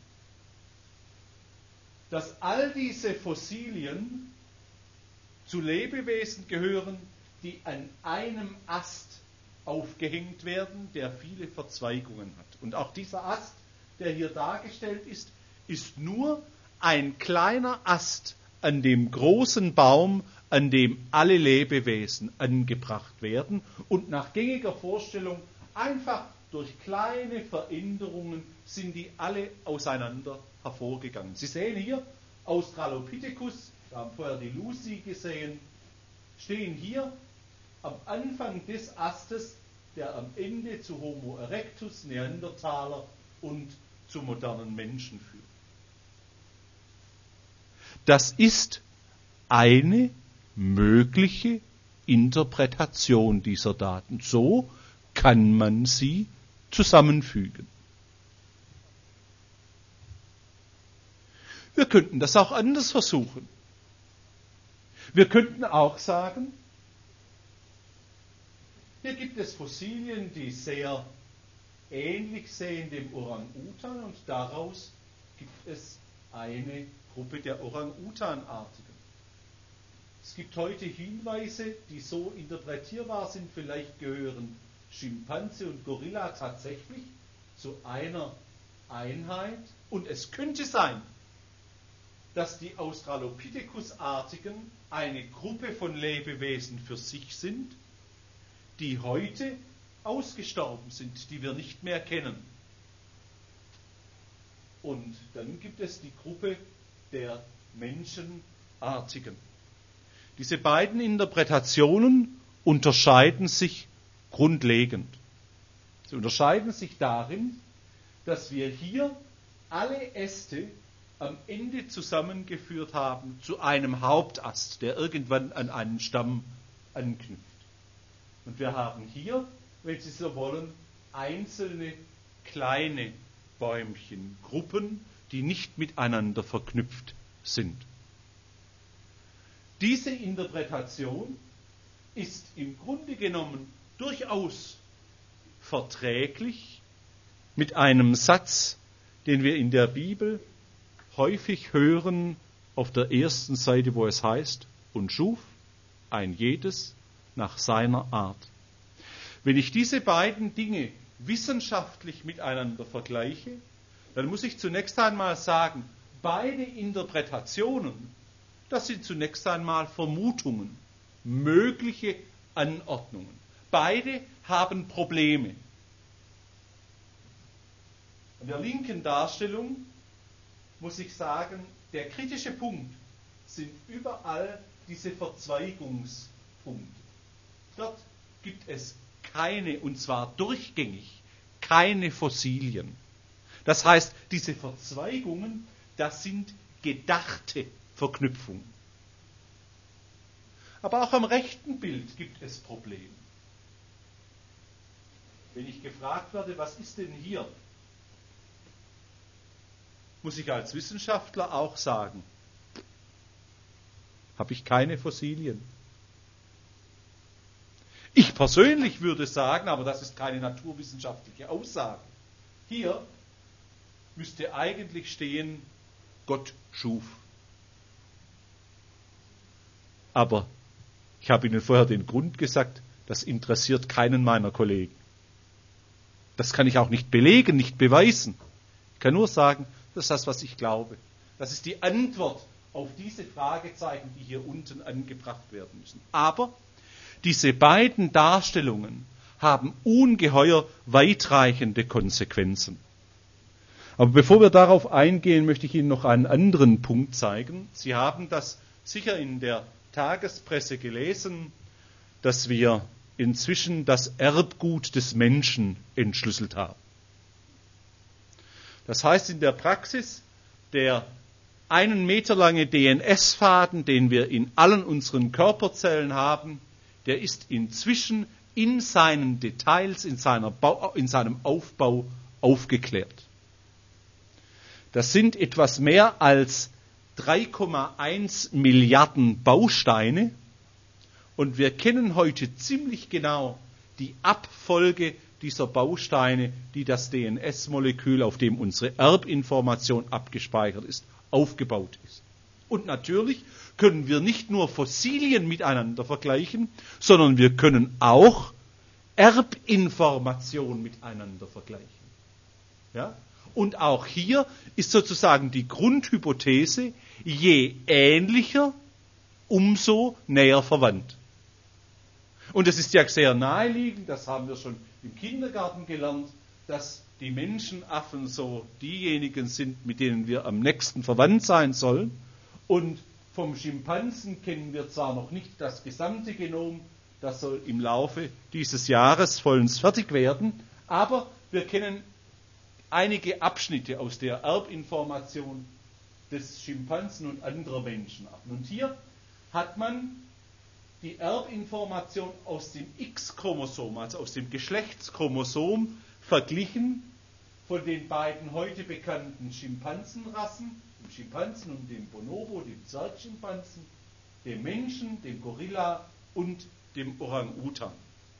dass all diese Fossilien zu Lebewesen gehören, die an einem Ast aufgehängt werden, der viele Verzweigungen hat. Und auch dieser Ast, der hier dargestellt ist, ist nur ein kleiner Ast an dem großen Baum, an dem alle Lebewesen angebracht werden und nach gängiger Vorstellung einfach durch kleine Veränderungen sind die alle auseinander hervorgegangen. Sie sehen hier Australopithecus, wir haben vorher die Lucy gesehen, stehen hier am Anfang des Astes, der am Ende zu Homo erectus, Neandertaler und zu modernen Menschen führt. Das ist eine mögliche Interpretation dieser Daten. So kann man sie zusammenfügen. Wir könnten das auch anders versuchen. Wir könnten auch sagen, hier gibt es Fossilien, die sehr ähnlich sehen dem Orang-Utan und daraus gibt es eine Gruppe der Orang-Utan-Artigen. Es gibt heute Hinweise, die so interpretierbar sind, vielleicht gehören Schimpanse und Gorilla tatsächlich zu einer Einheit und es könnte sein, dass die Australopithecus-Artigen eine Gruppe von Lebewesen für sich sind, die heute ausgestorben sind, die wir nicht mehr kennen. Und dann gibt es die Gruppe der Menschenartigen. Diese beiden Interpretationen unterscheiden sich grundlegend. Sie unterscheiden sich darin, dass wir hier alle Äste am Ende zusammengeführt haben zu einem Hauptast, der irgendwann an einen Stamm anknüpft. Und wir haben hier, wenn Sie so wollen, einzelne kleine Bäumchen, Gruppen, die nicht miteinander verknüpft sind. Diese Interpretation ist im Grunde genommen durchaus verträglich mit einem Satz, den wir in der Bibel häufig hören auf der ersten Seite, wo es heißt, und schuf ein jedes nach seiner Art. Wenn ich diese beiden Dinge wissenschaftlich miteinander vergleiche, dann muss ich zunächst einmal sagen, beide Interpretationen, das sind zunächst einmal Vermutungen, mögliche Anordnungen. Beide haben Probleme. In der linken Darstellung muss ich sagen, der kritische Punkt sind überall diese Verzweigungspunkte. Dort gibt es keine, und zwar durchgängig, keine Fossilien. Das heißt, diese Verzweigungen, das sind gedachte Verknüpfungen. Aber auch am rechten Bild gibt es Probleme. Wenn ich gefragt werde, was ist denn hier, muss ich als Wissenschaftler auch sagen, habe ich keine Fossilien. Ich persönlich würde sagen, aber das ist keine naturwissenschaftliche Aussage, hier müsste eigentlich stehen, Gott schuf. Aber ich habe Ihnen vorher den Grund gesagt, das interessiert keinen meiner Kollegen. Das kann ich auch nicht belegen, nicht beweisen. Ich kann nur sagen, das ist das, was ich glaube. Das ist die Antwort auf diese Fragezeichen, die hier unten angebracht werden müssen. Aber diese beiden Darstellungen haben ungeheuer weitreichende Konsequenzen. Aber bevor wir darauf eingehen, möchte ich Ihnen noch einen anderen Punkt zeigen. Sie haben das sicher in der Tagespresse gelesen, dass wir inzwischen das Erbgut des Menschen entschlüsselt haben. Das heißt in der Praxis, der einen Meter lange D N S-Faden, den wir in allen unseren Körperzellen haben, der ist inzwischen in seinen Details, in, seiner Bau, in seinem Aufbau aufgeklärt. Das sind etwas mehr als drei Komma eins Milliarden Bausteine und wir kennen heute ziemlich genau die Abfolge dieser Bausteine, die das D N S-Molekül, auf dem unsere Erbinformation abgespeichert ist, aufgebaut ist. Und natürlich können wir nicht nur Fossilien miteinander vergleichen, sondern wir können auch Erbinformation miteinander vergleichen. Ja? Und auch hier ist sozusagen die Grundhypothese, je ähnlicher, umso näher verwandt. Und es ist ja sehr naheliegend, das haben wir schon im Kindergarten gelernt, dass die Menschenaffen so diejenigen sind, mit denen wir am nächsten verwandt sein sollen. Und vom Schimpansen kennen wir zwar noch nicht das gesamte Genom, das soll im Laufe dieses Jahres vollends fertig werden, aber wir kennen einige Abschnitte aus der Erbinformation des Schimpansen und anderer Menschenaffen. Und hier hat man die Erbinformation aus dem X-Chromosom, also aus dem Geschlechtschromosom, verglichen von den beiden heute bekannten Schimpansenrassen, dem Schimpansen und dem Bonobo, dem Zwergschimpansen, dem Menschen, dem Gorilla und dem Orang-Utan.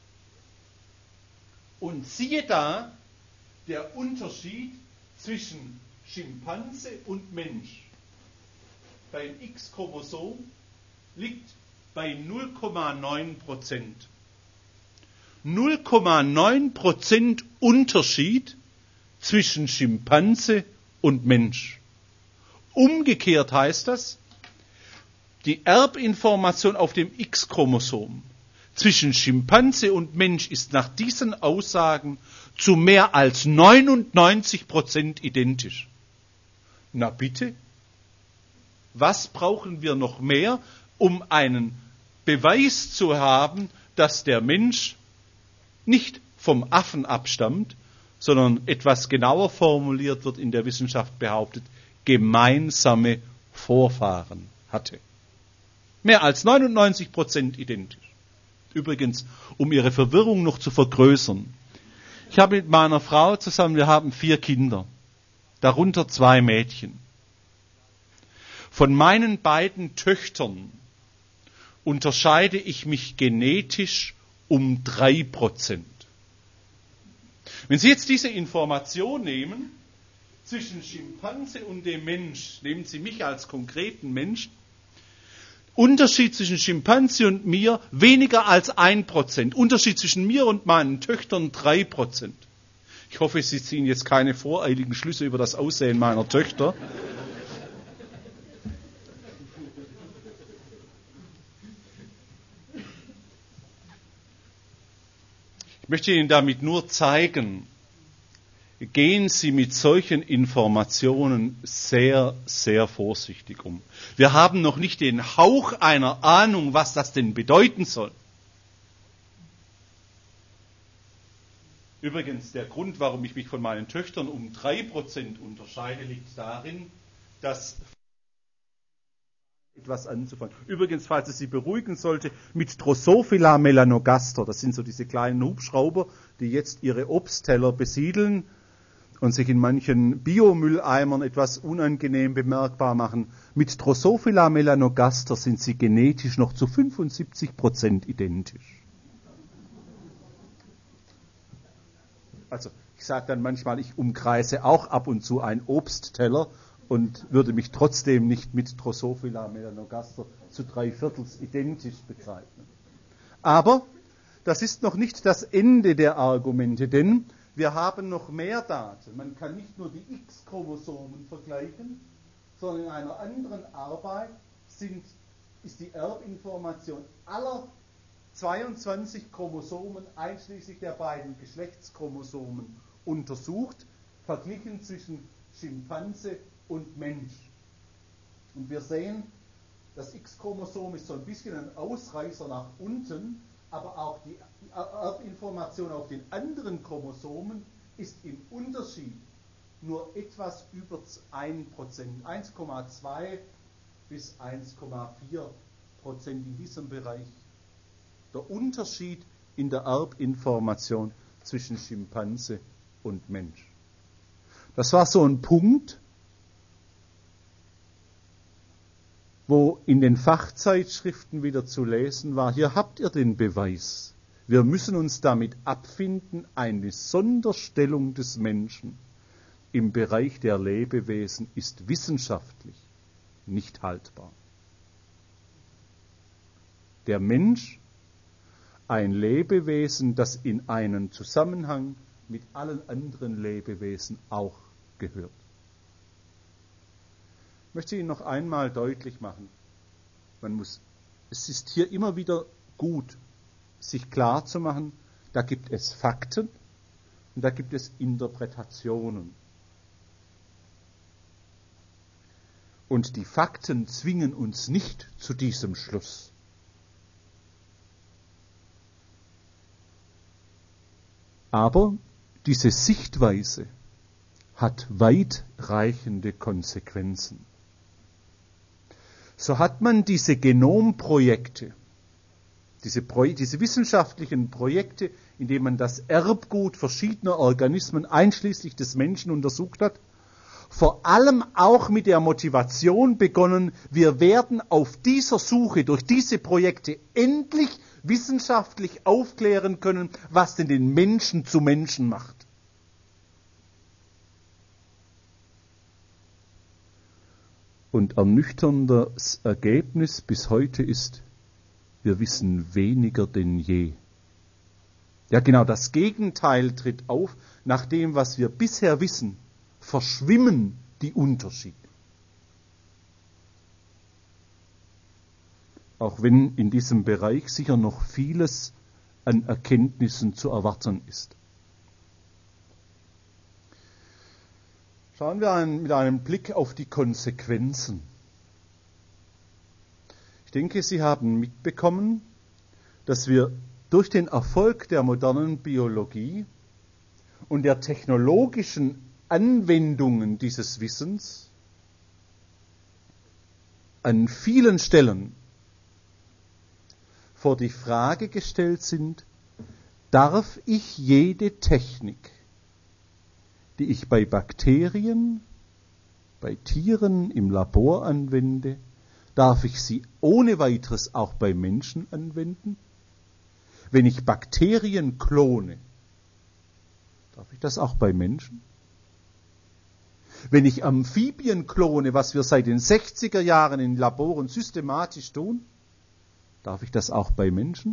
Und siehe da, der Unterschied zwischen Schimpanse und Mensch beim X-Chromosom liegt bei null Komma neun Prozent. null Komma neun Prozent Unterschied zwischen Schimpanse und Mensch. Umgekehrt heißt das, die Erbinformation auf dem X-Chromosom zwischen Schimpanse und Mensch ist nach diesen Aussagen zu mehr als neunundneunzig Prozent identisch. Na bitte, was brauchen wir noch mehr, um einen Beweis zu haben, dass der Mensch nicht vom Affen abstammt, sondern etwas genauer formuliert wird in der Wissenschaft behauptet, gemeinsame Vorfahren hatte. Mehr als neunundneunzig Prozent identisch. Übrigens, um Ihre Verwirrung noch zu vergrößern. Ich habe mit meiner Frau zusammen, wir haben vier Kinder, darunter zwei Mädchen. Von meinen beiden Töchtern unterscheide ich mich genetisch um drei Prozent. Wenn Sie jetzt diese Information nehmen, zwischen Schimpanse und dem Mensch, nehmen Sie mich als konkreten Mensch, Unterschied zwischen Schimpanse und mir weniger als ein Prozent. Unterschied zwischen mir und meinen Töchtern drei Prozent. Ich hoffe, Sie ziehen jetzt keine voreiligen Schlüsse über das Aussehen meiner Töchter. Ich möchte Ihnen damit nur zeigen, gehen Sie mit solchen Informationen sehr, sehr vorsichtig um. Wir haben noch nicht den Hauch einer Ahnung, was das denn bedeuten soll. Übrigens, der Grund, warum ich mich von meinen Töchtern um drei Prozent unterscheide, liegt darin, dass etwas anzufangen. Übrigens, falls es Sie beruhigen sollte, mit Drosophila melanogaster, das sind so diese kleinen Hubschrauber, die jetzt ihre Obstteller besiedeln und sich in manchen Biomülleimern etwas unangenehm bemerkbar machen. Mit Drosophila melanogaster sind sie genetisch noch zu fünfundsiebzig Prozent identisch. Also, ich sage dann manchmal, ich umkreise auch ab und zu einen Obstteller und würde mich trotzdem nicht mit Drosophila melanogaster zu drei Viertels identisch bezeichnen. Aber das ist noch nicht das Ende der Argumente, denn wir haben noch mehr Daten. Man kann nicht nur die X-Chromosomen vergleichen, sondern in einer anderen Arbeit sind, ist die Erbinformation aller zweiundzwanzig Chromosomen einschließlich der beiden Geschlechtschromosomen untersucht, verglichen zwischen Schimpanse und Mensch. Und wir sehen, das X-Chromosom ist so ein bisschen ein Ausreißer nach unten, aber auch die Erbinformation auf den anderen Chromosomen ist im Unterschied nur etwas über ein Prozent, eins Komma zwei bis eins Komma vier Prozent in diesem Bereich. Der Unterschied in der Erbinformation zwischen Schimpanse und Mensch. Das war so ein Punkt, wo in den Fachzeitschriften wieder zu lesen war, hier habt ihr den Beweis. Wir müssen uns damit abfinden, eine Sonderstellung des Menschen im Bereich der Lebewesen ist wissenschaftlich nicht haltbar. Der Mensch, ein Lebewesen, das in einen Zusammenhang mit allen anderen Lebewesen auch gehört. Ich möchte Ihnen noch einmal deutlich machen, man muss, es ist hier immer wieder gut, sich klar zu machen, da gibt es Fakten und da gibt es Interpretationen. Und die Fakten zwingen uns nicht zu diesem Schluss. Aber diese Sichtweise hat weitreichende Konsequenzen. So hat man diese Genomprojekte, diese, Pro- diese wissenschaftlichen Projekte, in denen man das Erbgut verschiedener Organismen einschließlich des Menschen untersucht hat, vor allem auch mit der Motivation begonnen, wir werden auf dieser Suche durch diese Projekte endlich wissenschaftlich aufklären können, was denn den Menschen zu Menschen macht. Und ernüchterndes Ergebnis bis heute ist, wir wissen weniger denn je. Ja, genau das Gegenteil tritt auf. Nach dem, was wir bisher wissen, verschwimmen die Unterschiede. Auch wenn in diesem Bereich sicher noch vieles an Erkenntnissen zu erwarten ist. Schauen wir ein, mit einem Blick auf die Konsequenzen. Ich denke, Sie haben mitbekommen, dass wir durch den Erfolg der modernen Biologie und der technologischen Anwendungen dieses Wissens an vielen Stellen vor die Frage gestellt sind, darf ich jede Technik, die ich bei Bakterien, bei Tieren im Labor anwende, darf ich sie ohne weiteres auch bei Menschen anwenden? Wenn ich Bakterien klone, darf ich das auch bei Menschen? Wenn ich Amphibien klone, was wir seit den sechziger Jahren in Laboren systematisch tun, darf ich das auch bei Menschen?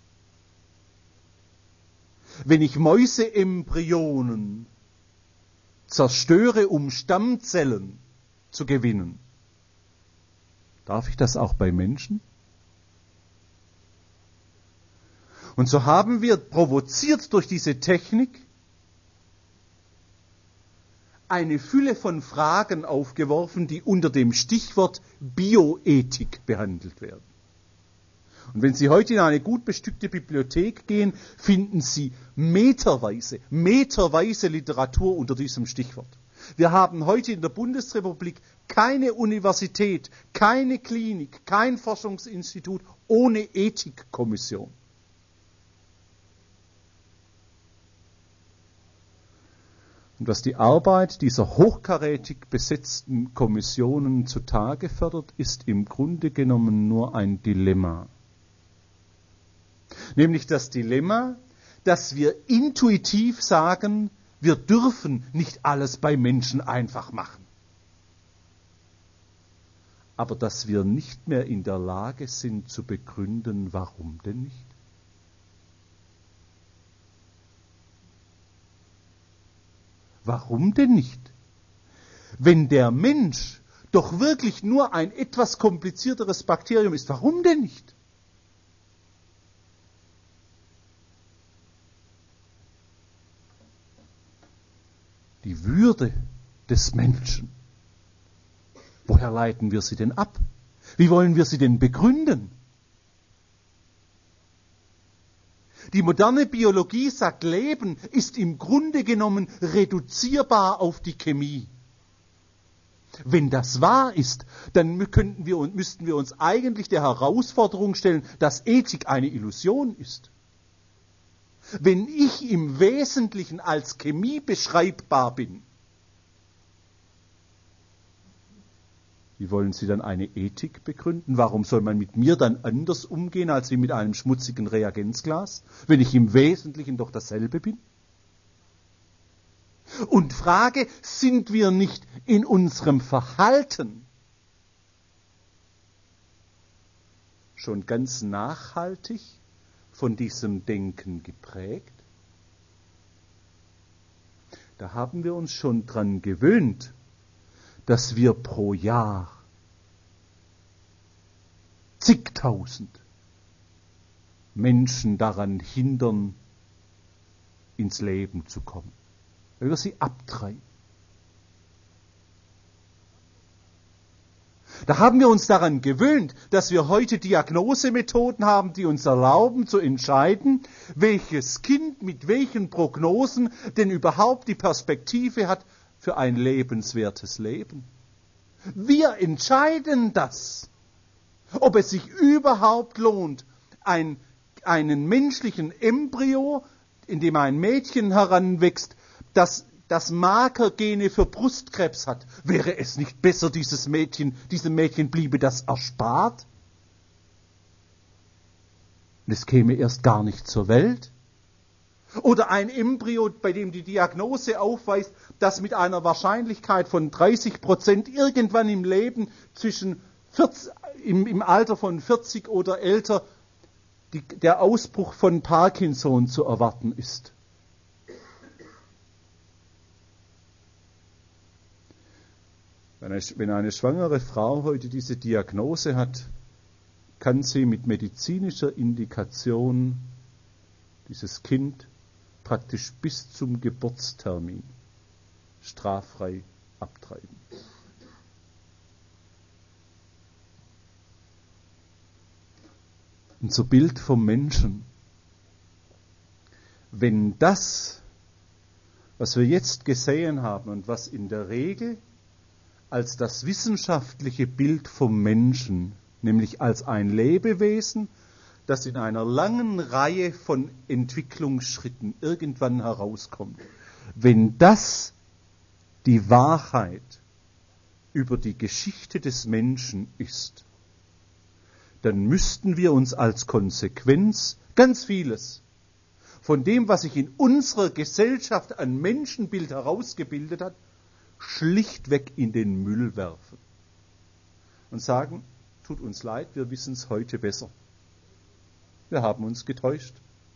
Wenn ich Mäuseembryonen zerstöre, um Stammzellen zu gewinnen, darf ich das auch bei Menschen? Und so haben wir, provoziert durch diese Technik, eine Fülle von Fragen aufgeworfen, die unter dem Stichwort Bioethik behandelt werden. Und wenn Sie heute in eine gut bestückte Bibliothek gehen, finden Sie meterweise, meterweise Literatur unter diesem Stichwort. Wir haben heute in der Bundesrepublik keine Universität, keine Klinik, kein Forschungsinstitut ohne Ethikkommission. Und was die Arbeit dieser hochkarätig besetzten Kommissionen zutage fördert, ist im Grunde genommen nur ein Dilemma. Nämlich das Dilemma, dass wir intuitiv sagen, wir dürfen nicht alles bei Menschen einfach machen. Aber dass wir nicht mehr in der Lage sind zu begründen, warum denn nicht? Warum denn nicht? Wenn der Mensch doch wirklich nur ein etwas komplizierteres Bakterium ist, warum denn nicht? Die Würde des Menschen, woher leiten wir sie denn ab? Wie wollen wir sie denn begründen? Die moderne Biologie sagt, Leben ist im Grunde genommen reduzierbar auf die Chemie. Wenn das wahr ist, dann könnten wir, müssten wir uns eigentlich der Herausforderung stellen, dass Ethik eine Illusion ist. Wenn ich im Wesentlichen als Chemie beschreibbar bin, wie wollen Sie dann eine Ethik begründen? Warum soll man mit mir dann anders umgehen, als wie mit einem schmutzigen Reagenzglas, wenn ich im Wesentlichen doch dasselbe bin? Und Frage, sind wir nicht in unserem Verhalten schon ganz nachhaltig von diesem Denken geprägt? Da haben wir uns schon dran gewöhnt, dass wir pro Jahr zigtausend Menschen daran hindern, ins Leben zu kommen, weil wir sie abtreiben. Da haben wir uns daran gewöhnt, dass wir heute Diagnosemethoden haben, die uns erlauben zu entscheiden, welches Kind mit welchen Prognosen denn überhaupt die Perspektive hat für ein lebenswertes Leben. Wir entscheiden das, ob es sich überhaupt lohnt, ein, einen menschlichen Embryo, in dem ein Mädchen heranwächst, das das Markergene für Brustkrebs hat. Wäre es nicht besser, dieses Mädchen, diesem Mädchen bliebe das erspart? Und es käme erst gar nicht zur Welt? Oder ein Embryo, bei dem die Diagnose aufweist, dass mit einer Wahrscheinlichkeit von dreißig Prozent irgendwann im Leben zwischen vierzig, im, im Alter von vierzig oder älter die, der Ausbruch von Parkinson zu erwarten ist. Wenn eine, wenn eine schwangere Frau heute diese Diagnose hat, kann sie mit medizinischer Indikation dieses Kind praktisch bis zum Geburtstermin straffrei abtreiben. Unser Bild vom Menschen. Wenn das, was wir jetzt gesehen haben und was in der Regel als das wissenschaftliche Bild vom Menschen, nämlich als ein Lebewesen, das in einer langen Reihe von Entwicklungsschritten irgendwann herauskommt, wenn das die Wahrheit über die Geschichte des Menschen ist, dann müssten wir uns als Konsequenz ganz vieles von dem, was sich in unserer Gesellschaft an Menschenbild herausgebildet hat, schlichtweg in den Müll werfen und sagen, tut uns leid, wir wissen es heute besser. Wir haben uns getäuscht.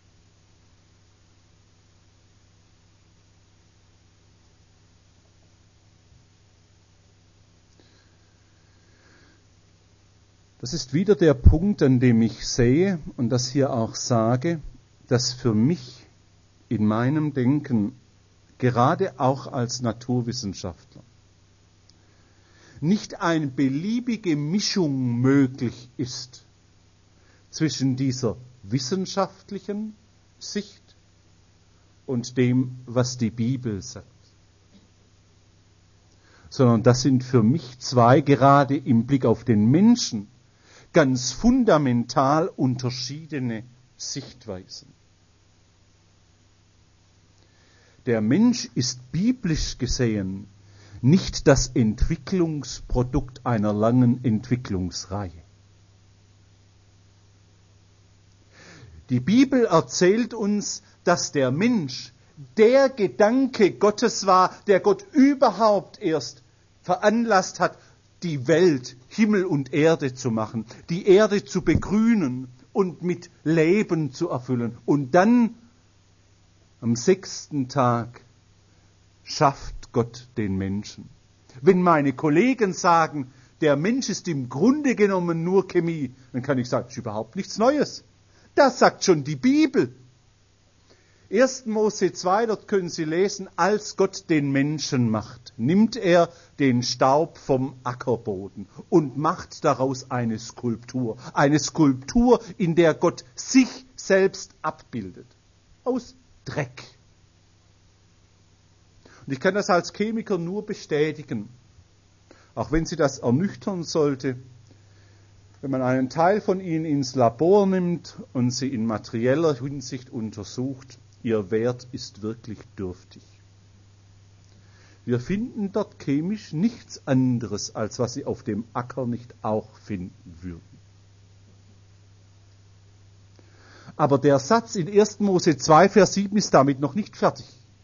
Das ist wieder der Punkt, an dem ich sehe und das hier auch sage, dass für mich in meinem Denken, gerade auch als Naturwissenschaftler, nicht eine beliebige Mischung möglich ist zwischen dieser wissenschaftlichen Sicht und dem, was die Bibel sagt. Sondern das sind für mich zwei, gerade im Blick auf den Menschen, ganz fundamental unterschiedene Sichtweisen. Der Mensch ist biblisch gesehen nicht das Entwicklungsprodukt einer langen Entwicklungsreihe. Die Bibel erzählt uns, dass der Mensch der Gedanke Gottes war, der Gott überhaupt erst veranlasst hat, die Welt, Himmel und Erde zu machen, die Erde zu begrünen und mit Leben zu erfüllen. Und dann am sechsten Tag schafft Gott den Menschen. Wenn meine Kollegen sagen, der Mensch ist im Grunde genommen nur Chemie, dann kann ich sagen, das ist überhaupt nichts Neues. Das sagt schon die Bibel. erster Mose zwei, dort können Sie lesen, als Gott den Menschen macht, nimmt er den Staub vom Ackerboden und macht daraus eine Skulptur. Eine Skulptur, in der Gott sich selbst abbildet. Aus Dreck. Und ich kann das als Chemiker nur bestätigen, auch wenn Sie das ernüchtern sollte, wenn man einen Teil von ihnen ins Labor nimmt und sie in materieller Hinsicht untersucht, ihr Wert ist wirklich dürftig. Wir finden dort chemisch nichts anderes, als was sie auf dem Acker nicht auch finden würden. Aber der Satz in erster Mose zwei, Vers sieben ist damit noch nicht fertig.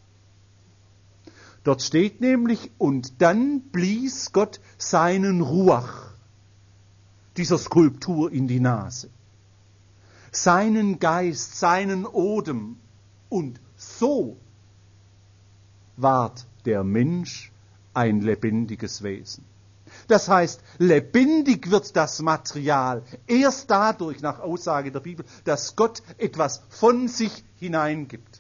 Dort steht nämlich, und dann blies Gott seinen Ruach, dieser Skulptur, in die Nase. Seinen Geist, seinen Odem. Und so ward der Mensch ein lebendiges Wesen. Das heißt, lebendig wird das Material erst dadurch, nach Aussage der Bibel, dass Gott etwas von sich hineingibt.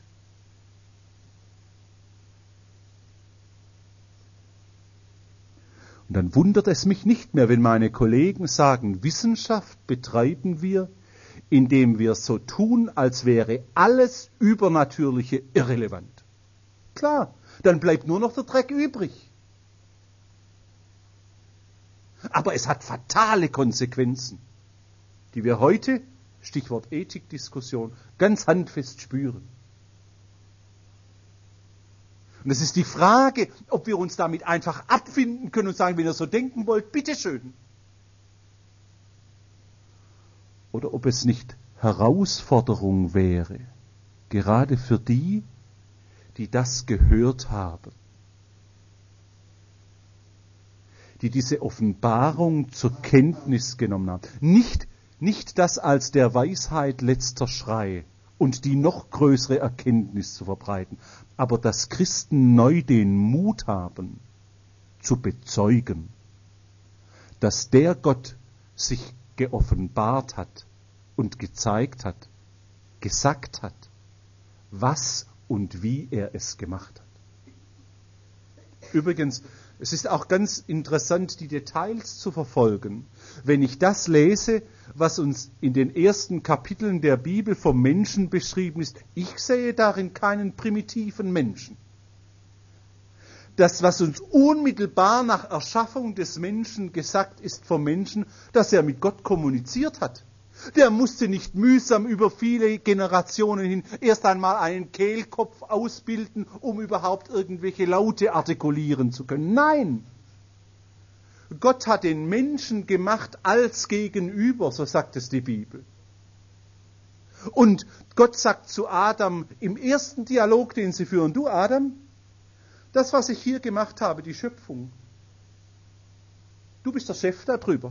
Und dann wundert es mich nicht mehr, wenn meine Kollegen sagen, Wissenschaft betreiben wir, indem wir so tun, als wäre alles Übernatürliche irrelevant. Klar, dann bleibt nur noch der Dreck übrig. Aber es hat fatale Konsequenzen, die wir heute, Stichwort Ethikdiskussion, ganz handfest spüren. Und es ist die Frage, ob wir uns damit einfach abfinden können und sagen, wenn ihr so denken wollt, bitteschön. Oder ob es nicht Herausforderung wäre, gerade für die, die das gehört haben, die diese Offenbarung zur Kenntnis genommen haben. Nicht, nicht das als der Weisheit letzter Schrei und die noch größere Erkenntnis zu verbreiten, aber dass Christen neu den Mut haben, zu bezeugen, dass der Gott sich geoffenbart hat und gezeigt hat, gesagt hat, was und wie er es gemacht hat. Übrigens, es ist auch ganz interessant, die Details zu verfolgen. Wenn ich das lese, was uns in den ersten Kapiteln der Bibel vom Menschen beschrieben ist, ich sehe darin keinen primitiven Menschen. Das, was uns unmittelbar nach Erschaffung des Menschen gesagt ist vom Menschen, dass er mit Gott kommuniziert hat. Der musste nicht mühsam über viele Generationen hin erst einmal einen Kehlkopf ausbilden, um überhaupt irgendwelche Laute artikulieren zu können. Nein! Gott hat den Menschen gemacht als Gegenüber, so sagt es die Bibel. Und Gott sagt zu Adam im ersten Dialog, den sie führen, du Adam, das, was ich hier gemacht habe, die Schöpfung, du bist der Chef darüber.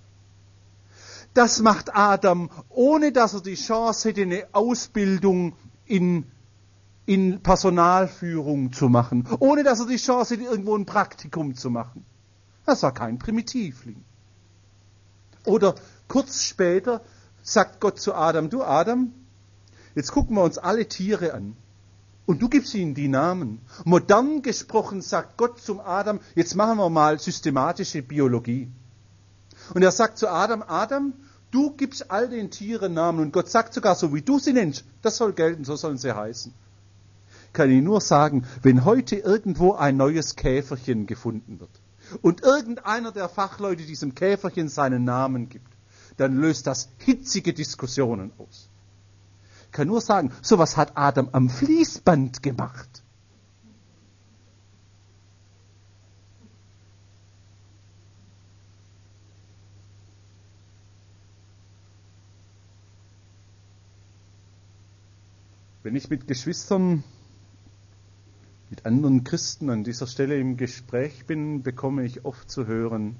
Das macht Adam, ohne dass er die Chance hätte, eine Ausbildung in, in Personalführung zu machen, ohne dass er die Chance hätte, irgendwo ein Praktikum zu machen. Das war kein Primitivling. Oder kurz später sagt Gott zu Adam, du Adam, jetzt gucken wir uns alle Tiere an. Und du gibst ihnen die Namen. Modern gesprochen sagt Gott zum Adam, jetzt machen wir mal systematische Biologie. Und er sagt zu Adam, Adam, du gibst all den Tieren Namen. Und Gott sagt sogar, so wie du sie nennst, das soll gelten, so sollen sie heißen. Kann ich nur sagen, wenn heute irgendwo ein neues Käferchen gefunden wird und irgendeiner der Fachleute diesem Käferchen seinen Namen gibt, dann löst das hitzige Diskussionen aus. Ich kann nur sagen, sowas hat Adam am Fließband gemacht. Wenn ich mit Geschwistern, mit anderen Christen an dieser Stelle im Gespräch bin, bekomme ich oft zu hören,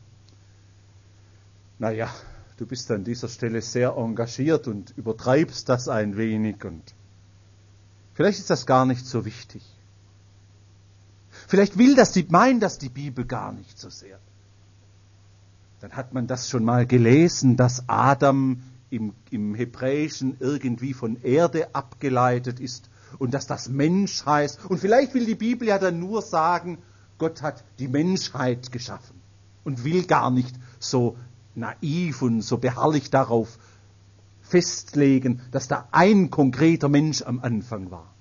naja, du bist an dieser Stelle sehr engagiert und übertreibst das ein wenig und vielleicht ist das gar nicht so wichtig. Vielleicht will das, die, meint das die Bibel gar nicht so sehr. Dann hat man das schon mal gelesen, dass Adam im, im Hebräischen irgendwie von Erde abgeleitet ist und dass das Mensch heißt. Und vielleicht will die Bibel ja dann nur sagen, Gott hat die Menschheit geschaffen und will gar nicht so naiv und so beharrlich darauf festlegen, dass da ein konkreter Mensch am Anfang war.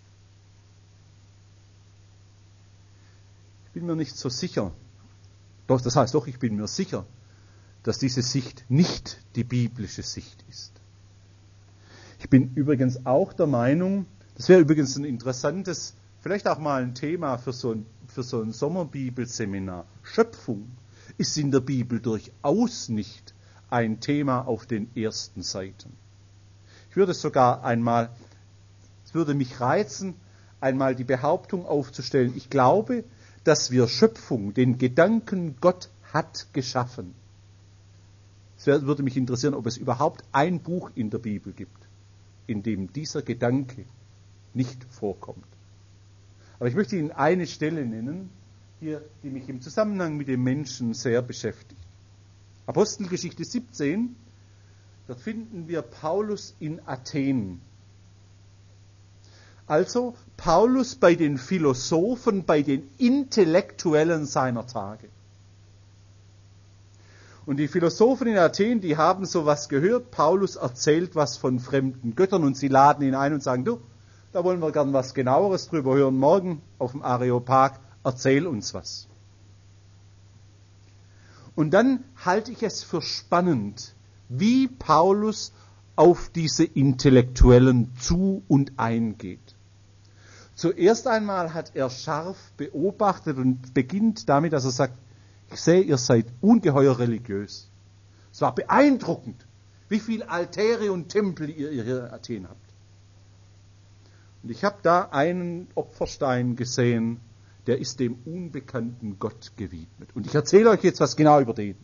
Ich bin mir nicht so sicher, doch, das heißt doch, ich bin mir sicher, dass diese Sicht nicht die biblische Sicht ist. Ich bin übrigens auch der Meinung, das wäre übrigens ein interessantes, vielleicht auch mal ein Thema für so ein, für so ein Sommerbibelseminar. Schöpfung ist in der Bibel durchaus nicht ein Thema auf den ersten Seiten. Ich würde sogar einmal, es würde mich reizen, einmal die Behauptung aufzustellen, ich glaube, dass wir Schöpfung, den Gedanken, Gott hat geschaffen. Es würde mich interessieren, ob es überhaupt ein Buch in der Bibel gibt, in dem dieser Gedanke nicht vorkommt. Aber ich möchte Ihnen eine Stelle nennen, hier, die mich im Zusammenhang mit dem Menschen sehr beschäftigt. Apostelgeschichte siebzehn, dort finden wir Paulus in Athen. Also Paulus bei den Philosophen, bei den Intellektuellen seiner Tage. Und die Philosophen in Athen, die haben sowas gehört, Paulus erzählt was von fremden Göttern und sie laden ihn ein und sagen, du, da wollen wir gern was Genaueres drüber hören, morgen auf dem Areopag, erzähl uns was. Und dann halte ich es für spannend, wie Paulus auf diese Intellektuellen zu und eingeht. Zuerst einmal hat er scharf beobachtet und beginnt damit, dass er sagt, ich sehe, ihr seid ungeheuer religiös. Es war beeindruckend, wie viel Altäre und Tempel ihr hier in Athen habt. Und ich habe da einen Opferstein gesehen, der ist dem unbekannten Gott gewidmet. Und ich erzähle euch jetzt was genau über den.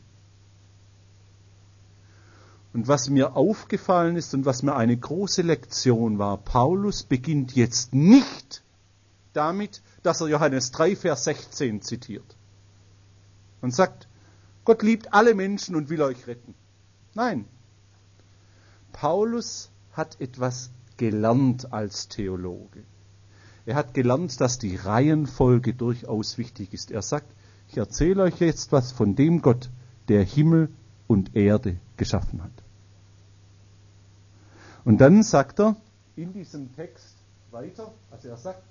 Und was mir aufgefallen ist und was mir eine große Lektion war, Paulus beginnt jetzt nicht damit, dass er Johannes drei, Vers sechzehn zitiert. Und sagt, Gott liebt alle Menschen und will euch retten. Nein, Paulus hat etwas gelernt als Theologe. Er hat gelernt, dass die Reihenfolge durchaus wichtig ist. Er sagt, ich erzähle euch jetzt was von dem Gott, der Himmel und Erde geschaffen hat. Und dann sagt er in diesem Text weiter, also er sagt,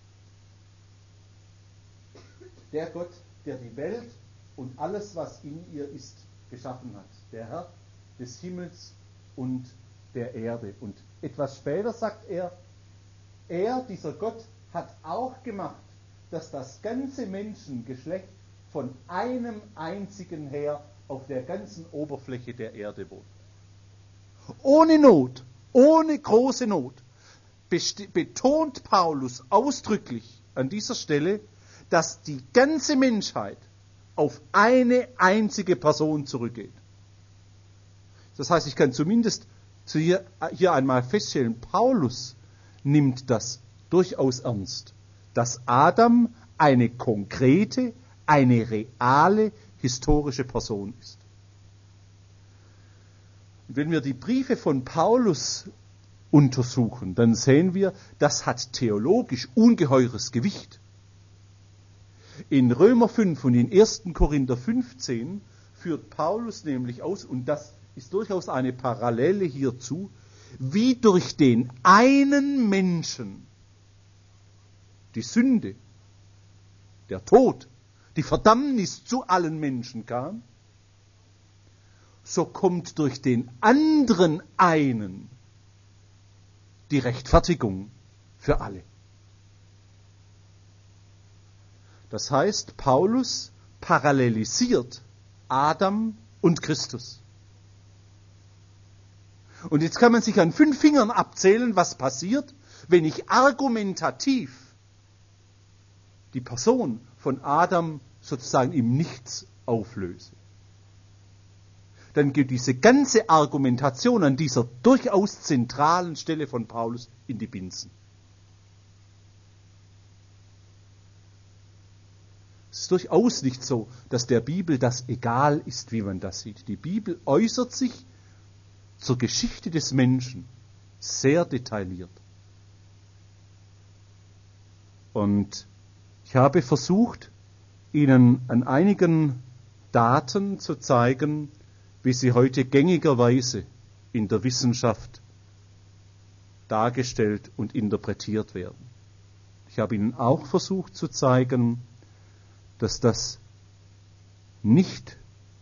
der Gott, der die Welt und alles, was in ihr ist, geschaffen hat. Der Herr des Himmels und der Erde. Und etwas später sagt er, er, dieser Gott, hat auch gemacht, dass das ganze Menschengeschlecht von einem einzigen her auf der ganzen Oberfläche der Erde wohnt. Ohne Not, ohne große Not, betont Paulus ausdrücklich an dieser Stelle, dass die ganze Menschheit auf eine einzige Person zurückgeht. Das heißt, ich kann zumindest hier, hier einmal feststellen, Paulus nimmt das durchaus ernst, dass Adam eine konkrete, eine reale, historische Person ist. Und wenn wir die Briefe von Paulus untersuchen, dann sehen wir, das hat theologisch ungeheures Gewicht. In Römer fünf und in ersten Korinther fünfzehn führt Paulus nämlich aus, und das ist durchaus eine Parallele hierzu, wie durch den einen Menschen die Sünde, der Tod, die Verdammnis zu allen Menschen kam, so kommt durch den anderen einen die Rechtfertigung für alle. Das heißt, Paulus parallelisiert Adam und Christus. Und jetzt kann man sich an fünf Fingern abzählen, was passiert, wenn ich argumentativ die Person von Adam sozusagen im Nichts auflöse. Dann geht diese ganze Argumentation an dieser durchaus zentralen Stelle von Paulus in die Binsen. Es ist durchaus nicht so, dass der Bibel das egal ist, wie man das sieht. Die Bibel äußert sich zur Geschichte des Menschen sehr detailliert. Und ich habe versucht, Ihnen an einigen Daten zu zeigen, wie sie heute gängigerweise in der Wissenschaft dargestellt und interpretiert werden. Ich habe Ihnen auch versucht zu zeigen, dass das nicht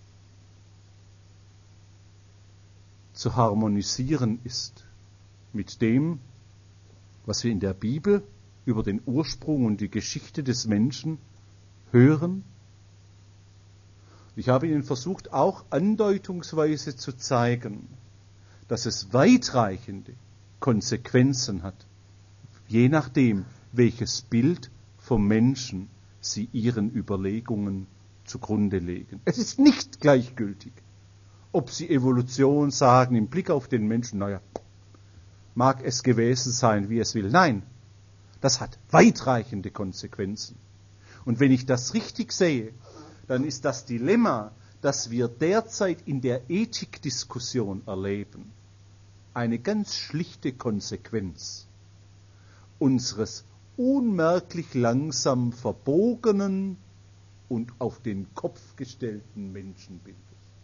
zu harmonisieren ist mit dem, was wir in der Bibel über den Ursprung und die Geschichte des Menschen hören. Ich habe Ihnen versucht, auch andeutungsweise zu zeigen, dass es weitreichende Konsequenzen hat, je nachdem, welches Bild vom Menschen Sie Ihren Überlegungen zugrunde legen. Es ist nicht gleichgültig, ob Sie Evolution sagen im Blick auf den Menschen, naja, mag es gewesen sein, wie es will. Nein, das hat weitreichende Konsequenzen. Und wenn ich das richtig sehe, dann ist das Dilemma, das wir derzeit in der Ethikdiskussion erleben, eine ganz schlichte Konsequenz unseres unmerklich langsam verbogenen und auf den Kopf gestellten Menschenbildes.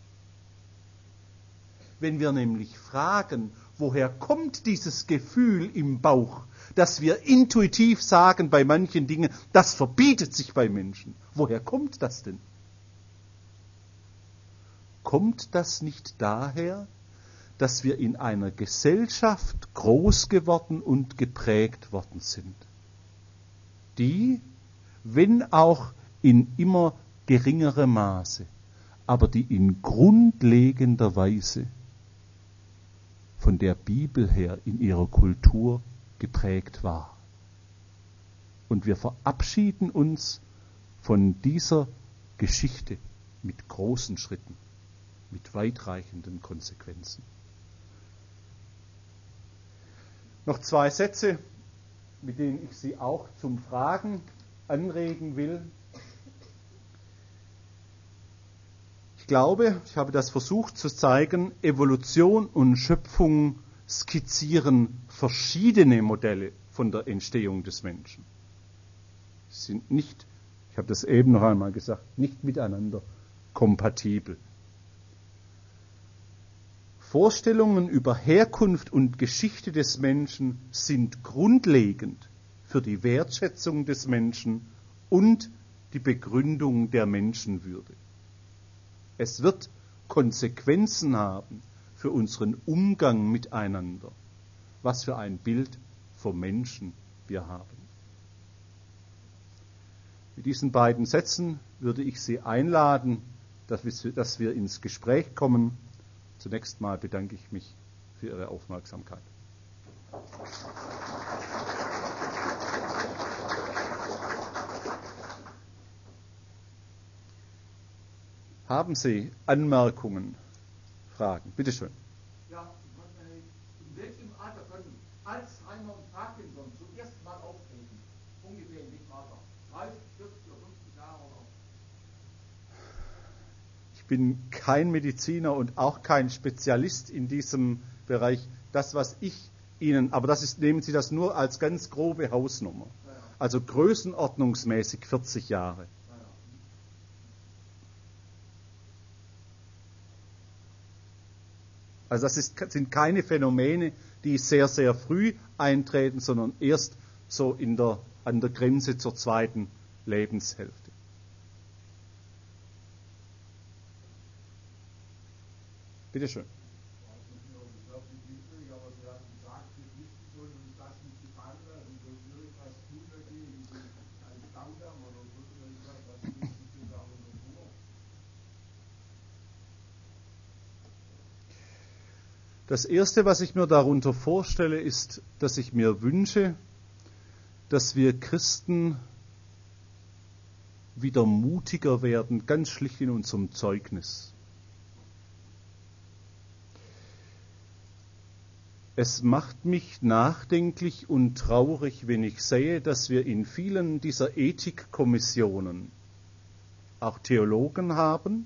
Wenn wir nämlich fragen, woher kommt dieses Gefühl im Bauch, dass wir intuitiv sagen bei manchen Dingen, das verbietet sich bei Menschen. Woher kommt das denn? Kommt das nicht daher, dass wir in einer Gesellschaft groß geworden und geprägt worden sind, die, wenn auch in immer geringerem Maße, aber die in grundlegender Weise von der Bibel her in ihrer Kultur geprägt war. Und wir verabschieden uns von dieser Geschichte mit großen Schritten, mit weitreichenden Konsequenzen. Noch zwei Sätze, mit denen ich Sie auch zum Fragen anregen will. Ich glaube, ich habe das versucht zu zeigen, Evolution und Schöpfung skizzieren verschiedene Modelle von der Entstehung des Menschen. Sie sind nicht, ich habe das eben noch einmal gesagt, nicht miteinander kompatibel. Vorstellungen über Herkunft und Geschichte des Menschen sind grundlegend für die Wertschätzung des Menschen und die Begründung der Menschenwürde. Es wird Konsequenzen haben für unseren Umgang miteinander. Was für ein Bild vom Menschen wir haben. Mit diesen beiden Sätzen würde ich Sie einladen, dass wir, dass wir ins Gespräch kommen. Zunächst mal bedanke ich mich für Ihre Aufmerksamkeit. Haben Sie Anmerkungen, Fragen? Bitte schön. Ja, in welchem Alter können Alzheimer und Parkinson zum ersten Mal auftreten? Ungefähr in welchem Alter? dreißig, vierzig oder fünfzig Jahre oder? Ich bin kein Mediziner und auch kein Spezialist in diesem Bereich. Das, was ich Ihnen, aber das ist, nehmen Sie das nur als ganz grobe Hausnummer. Ja, ja. Also größenordnungsmäßig vierzig Jahre. Also das ist, sind keine Phänomene, die sehr, sehr früh eintreten, sondern erst so in der, an der Grenze zur zweiten Lebenshälfte. Bitte schön. Das Erste, was ich mir darunter vorstelle, ist, dass ich mir wünsche, dass wir Christen wieder mutiger werden, ganz schlicht in unserem Zeugnis. Es macht mich nachdenklich und traurig, wenn ich sehe, dass wir in vielen dieser Ethikkommissionen auch Theologen haben,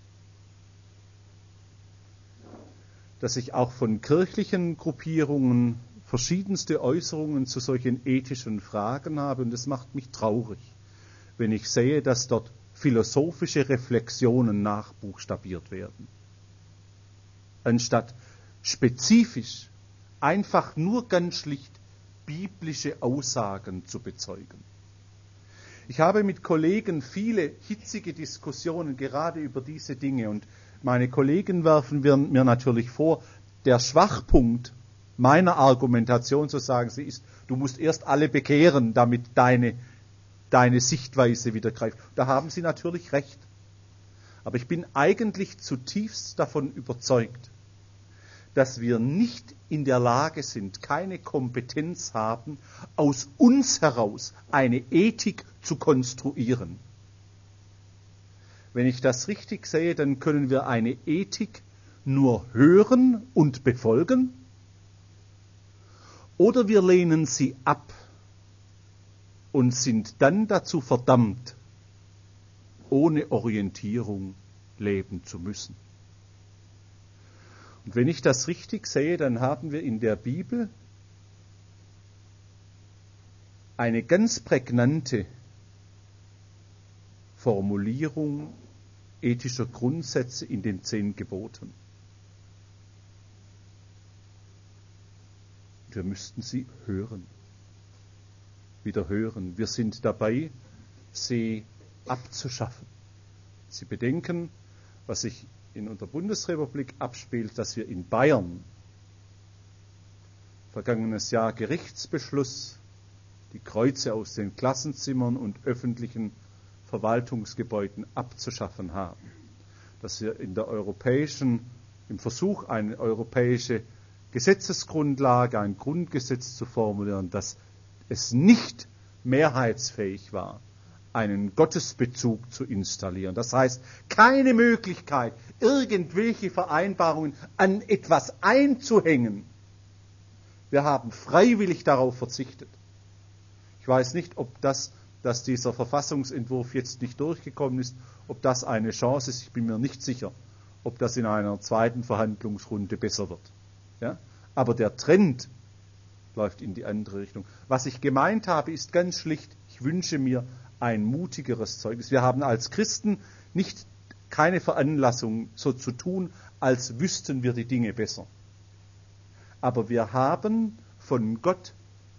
dass ich auch von kirchlichen Gruppierungen verschiedenste Äußerungen zu solchen ethischen Fragen habe. Und es macht mich traurig, wenn ich sehe, dass dort philosophische Reflexionen nachbuchstabiert werden, anstatt spezifisch einfach nur ganz schlicht biblische Aussagen zu bezeugen. Ich habe mit Kollegen viele hitzige Diskussionen gerade über diese Dinge und meine Kollegen werfen mir natürlich vor, der Schwachpunkt meiner Argumentation, so sagen sie, ist, du musst erst alle bekehren, damit deine, deine Sichtweise wieder greift. Da haben sie natürlich recht. Aber ich bin eigentlich zutiefst davon überzeugt, dass wir nicht in der Lage sind, keine Kompetenz haben, aus uns heraus eine Ethik zu konstruieren. Wenn ich das richtig sehe, dann können wir eine Ethik nur hören und befolgen, oder wir lehnen sie ab und sind dann dazu verdammt, ohne Orientierung leben zu müssen. Und wenn ich das richtig sehe, dann haben wir in der Bibel eine ganz prägnante Formulierung ethischer Grundsätze in den zehn Geboten. Wir müssten sie hören, wieder hören. Wir sind dabei, sie abzuschaffen. Sie bedenken, was sich in unserer Bundesrepublik abspielt, dass wir in Bayern vergangenes Jahr Gerichtsbeschluss, die Kreuze aus den Klassenzimmern und öffentlichen Verwaltungsgebäuden abzuschaffen haben. Dass wir in der europäischen, im Versuch, eine europäische Gesetzesgrundlage, ein Grundgesetz zu formulieren, dass es nicht mehrheitsfähig war, einen Gottesbezug zu installieren. Das heißt, keine Möglichkeit, irgendwelche Vereinbarungen an etwas einzuhängen. Wir haben freiwillig darauf verzichtet. Ich weiß nicht, ob das, dass dieser Verfassungsentwurf jetzt nicht durchgekommen ist, ob das eine Chance ist. Ich bin mir nicht sicher, ob das in einer zweiten Verhandlungsrunde besser wird. Ja? Aber der Trend läuft in die andere Richtung. Was ich gemeint habe, ist ganz schlicht, ich wünsche mir ein mutigeres Zeugnis. Wir haben als Christen nicht keine Veranlassung, so zu tun, als wüssten wir die Dinge besser. Aber wir haben von Gott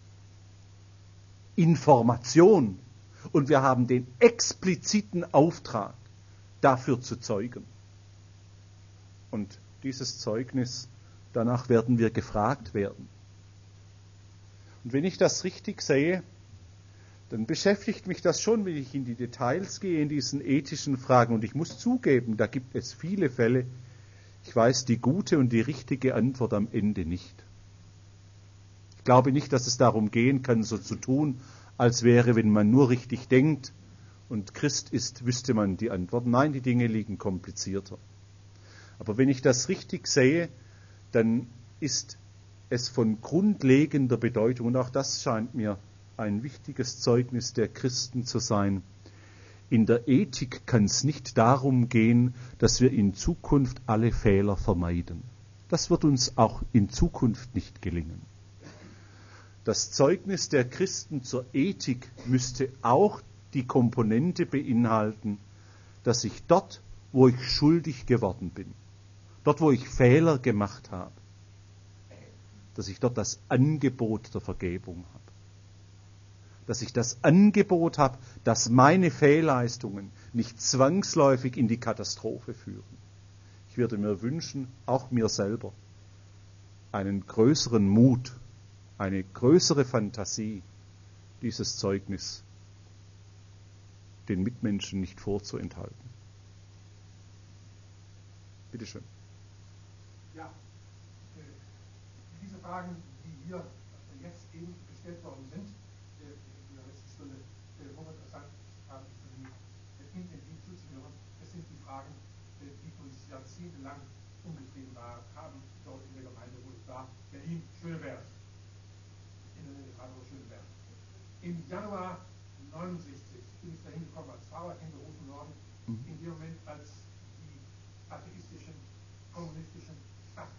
Information und wir haben den expliziten Auftrag, dafür zu zeugen. Und dieses Zeugnis. Danach werden wir gefragt werden. Und wenn ich das richtig sehe, dann beschäftigt mich das schon, wenn ich in die Details gehe, in diesen ethischen Fragen. Und ich muss zugeben, da gibt es viele Fälle, ich weiß die gute und die richtige Antwort am Ende nicht. Ich glaube nicht, dass es darum gehen kann, so zu tun, als wäre, wenn man nur richtig denkt und Christ ist, wüsste man die Antwort. Nein, die Dinge liegen komplizierter. Aber wenn ich das richtig sehe, dann ist es von grundlegender Bedeutung, und auch das scheint mir ein wichtiges Zeugnis der Christen zu sein. In der Ethik kann es nicht darum gehen, dass wir in Zukunft alle Fehler vermeiden. Das wird uns auch in Zukunft nicht gelingen. Das Zeugnis der Christen zur Ethik müsste auch die Komponente beinhalten, dass ich dort, wo ich schuldig geworden bin, dort, wo ich Fehler gemacht habe, dass ich dort das Angebot der Vergebung habe. Dass ich das Angebot habe, dass meine Fehlleistungen nicht zwangsläufig in die Katastrophe führen. Ich würde mir wünschen, auch mir selber, einen größeren Mut, eine größere Fantasie, dieses Zeugnis den Mitmenschen nicht vorzuenthalten. Bitte schön. Ja, äh, diese Fragen, die hier jetzt eben gestellt worden sind, äh, in der letzten Stunde, äh, hochinteressant haben für Sie äh, intensiv zuzuhören. Es sind die Fragen, äh, die uns jahrzehntelang umgetrieben war, haben dort in der Gemeinde, wo ich war, Berlin, Schöneberg. In der Nähe Freiburg, Schöneberg. Im Januar neunundsechzig bin ich dahin gekommen als Pfarrer in der Großen Norden, Mhm. in dem Moment, als die atheistischen, kommunistischen Sachen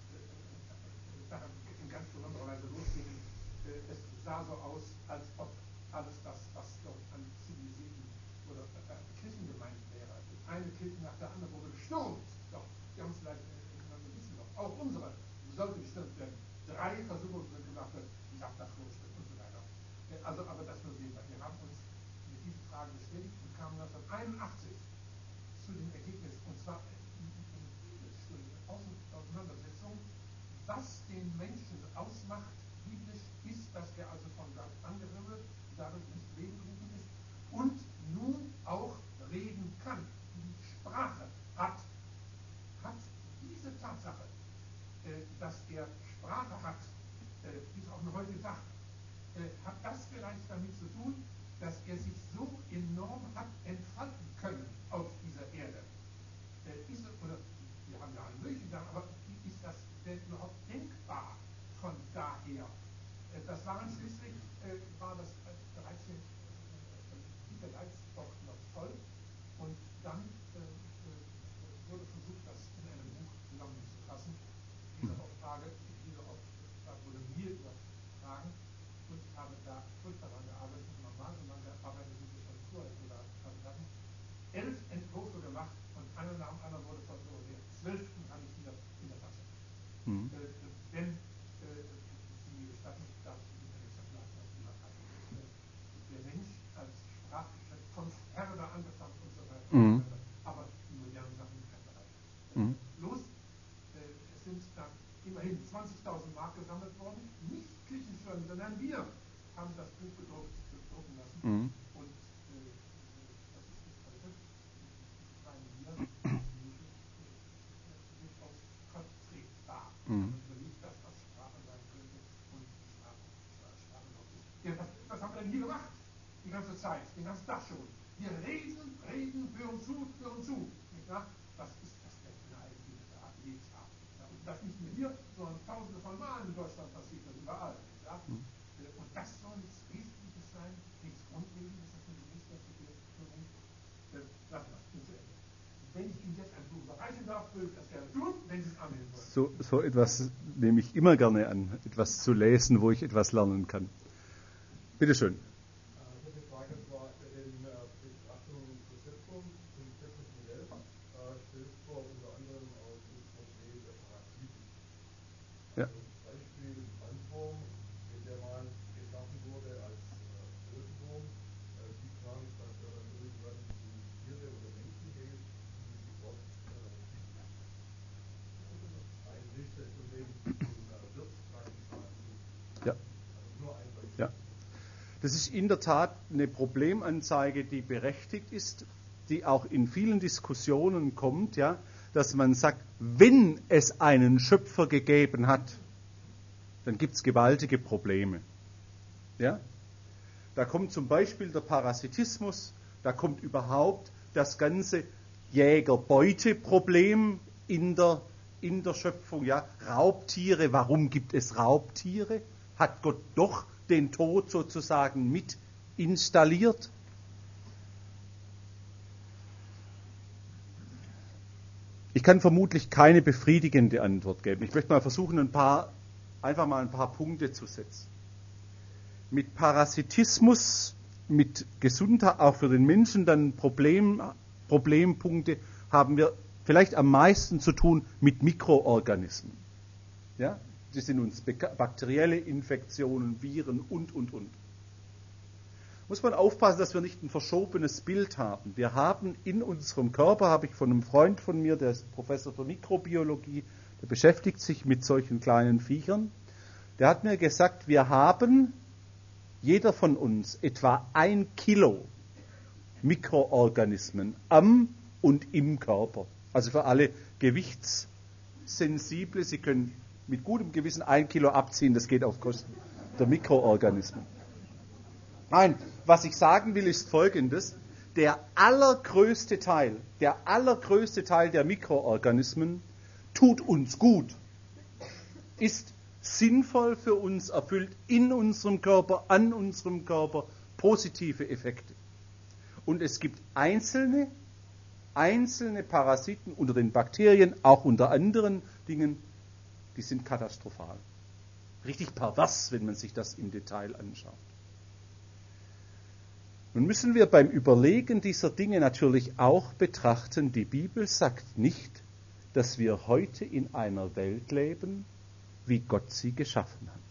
in ganz besonderer Weise losgingen. Es sah so aus, als ob alles das, was dort an zivilisierten oder Kirchengemeinden wäre. Eine Kirche nach der anderen wurde gestürmt. Doch, die haben es vielleicht, wir wissen doch, auch unsere sollte gestürmt werden. Drei Versuche sind gemacht werden, die Obdachlosen und so weiter. Also, aber das nur sehen wir. Wir haben uns mit diesen Fragen beschäftigt und kamen neunzehnhunderteinundachtzig zu dem Ergebnis, und zwar in, in Bibelstunden, Auseinandersetzung, was den Menschen ausmacht, biblisch ist, dass er also von Gott angenommen wird, dadurch ins Leben gerufen ist und nun auch reden kann. Die Sprache hat, hat diese Tatsache, äh, dass er Sprache hat, äh, wie es auch noch heute sagt, äh, hat das vielleicht damit zu tun, dass er sich so enorm hat entfalten können auf dieser Erde. Äh, ist, oder, wir haben ja alle möglichen Sachen, aber ist das denn überhaupt denkbar von daher? Äh, das waren schließlich, äh, war das dreizehn Peter Leitsport noch voll, und dann äh, äh, wurde versucht, das in einem Buch zusammenzufassen. Diese Auftrage, diese Auftrage wurde mir übertragen, und ich habe da furchtbar daran gearbeitet, und normal so lange Arbeit sind wir schon vorher hatten. Elf Entwürfe gemacht, und einer nach dem anderen wurde versucht. Den zwölften habe ich wieder in der Tasche. Mhm. Äh, wenn äh, Sie mir gestatten, darf ich Ihnen ein Exemplar übertragen. Der Mensch als sprachliche von Herder angefangen und so weiter. Mhm. Aber die modernen Sachen in keinem Bereich. Mhm. Los, äh, es sind dann immerhin zwanzigtausend Mark gesammelt worden. Nicht Kirchenfirmen, sondern wir haben das Buch gedruckt, drucken lassen. Mhm. Und äh, das ist bis heute, meinen wir, durchaus vertretbar. Mhm. Und nicht das, was Sprache sein könnte und Sprache, Sprache noch ist. Ja, was, was haben wir denn hier gemacht? Die ganze Zeit, den ganzen Tag schon. Wir reden, reden, hören zu, hören zu. Nicht wahr? Was ist das denn für eine eigentliche Lebensart? Ja, und das nicht nur hier, sondern tausende von Malen in Deutschland passiert das überall. Ja? Mhm. Und das soll nichts Wesentliches sein, nichts Grundlegendes, das ist eine lebensweltliche Führung. Lassen wir es zu Ende. Wenn ich Ihnen jetzt ein Buch überreichen darf, würde ich das gerne tun, wenn Sie es annehmen wollen. So, so etwas nehme ich immer gerne an, etwas zu lesen, wo ich etwas lernen kann. Bitte schön. Ich habe eine Frage, und zwar in Betrachtung des Zentrums zum christlichen Modell stellt vor unter anderem auch das Problem der Parakliten. Ja. Also Beispiel Bandwurm, mit der man geschaffen wurde als Ökoturm, die krank, dass er dann irgendwann zu Tiere oder Menschen geht, die sofort Das ist in der Tat eine Problemanzeige, die berechtigt ist, die auch in vielen Diskussionen kommt, ja, dass man sagt, wenn es einen Schöpfer gegeben hat, dann gibt es gewaltige Probleme. Ja? Da kommt zum Beispiel der Parasitismus, da kommt überhaupt das ganze Jäger-Beute-Problem in der, in der Schöpfung. Ja? Raubtiere, warum gibt es Raubtiere? Hat Gott doch den Tod sozusagen mit installiert? Ich kann vermutlich keine befriedigende Antwort geben. Ich möchte mal versuchen, ein paar, einfach mal ein paar Punkte zu setzen. Mit Parasitismus, mit Gesundheit, auch für den Menschen, dann Problem, Problempunkte, haben wir vielleicht am meisten zu tun mit Mikroorganismen. Ja? Das sind uns bakterielle Infektionen, Viren und, und, und. Muss man aufpassen, dass wir nicht ein verschobenes Bild haben. Wir haben in unserem Körper, habe ich von einem Freund von mir, der ist Professor für Mikrobiologie, der beschäftigt sich mit solchen kleinen Viechern, der hat mir gesagt, wir haben, jeder von uns, etwa ein Kilo Mikroorganismen am und im Körper. Also für alle Gewichtssensible, Sie können mit gutem Gewissen ein Kilo abziehen, das geht auf Kosten der Mikroorganismen. Nein, was ich sagen will, ist Folgendes. Der allergrößte Teil, der allergrößte Teil der Mikroorganismen tut uns gut, ist sinnvoll für uns, erfüllt in unserem Körper, an unserem Körper positive Effekte. Und es gibt einzelne, einzelne Parasiten unter den Bakterien, auch unter anderen Dingen, die sind katastrophal. Richtig pervers, wenn man sich das im Detail anschaut. Nun müssen wir beim Überlegen dieser Dinge natürlich auch betrachten, die Bibel sagt nicht, dass wir heute in einer Welt leben, wie Gott sie geschaffen hat.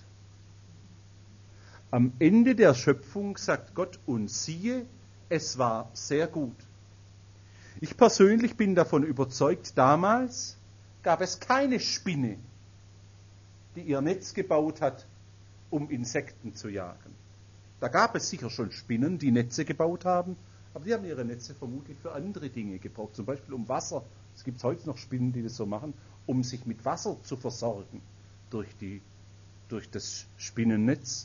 Am Ende der Schöpfung sagt Gott, und siehe, es war sehr gut. Ich persönlich bin davon überzeugt, damals gab es keine Spinne, die ihr Netz gebaut hat, um Insekten zu jagen. Da gab es sicher schon Spinnen, die Netze gebaut haben, aber die haben ihre Netze vermutlich für andere Dinge gebraucht, zum Beispiel um Wasser. Es gibt heute noch Spinnen, die das so machen, um sich mit Wasser zu versorgen durch, die, durch das Spinnennetz.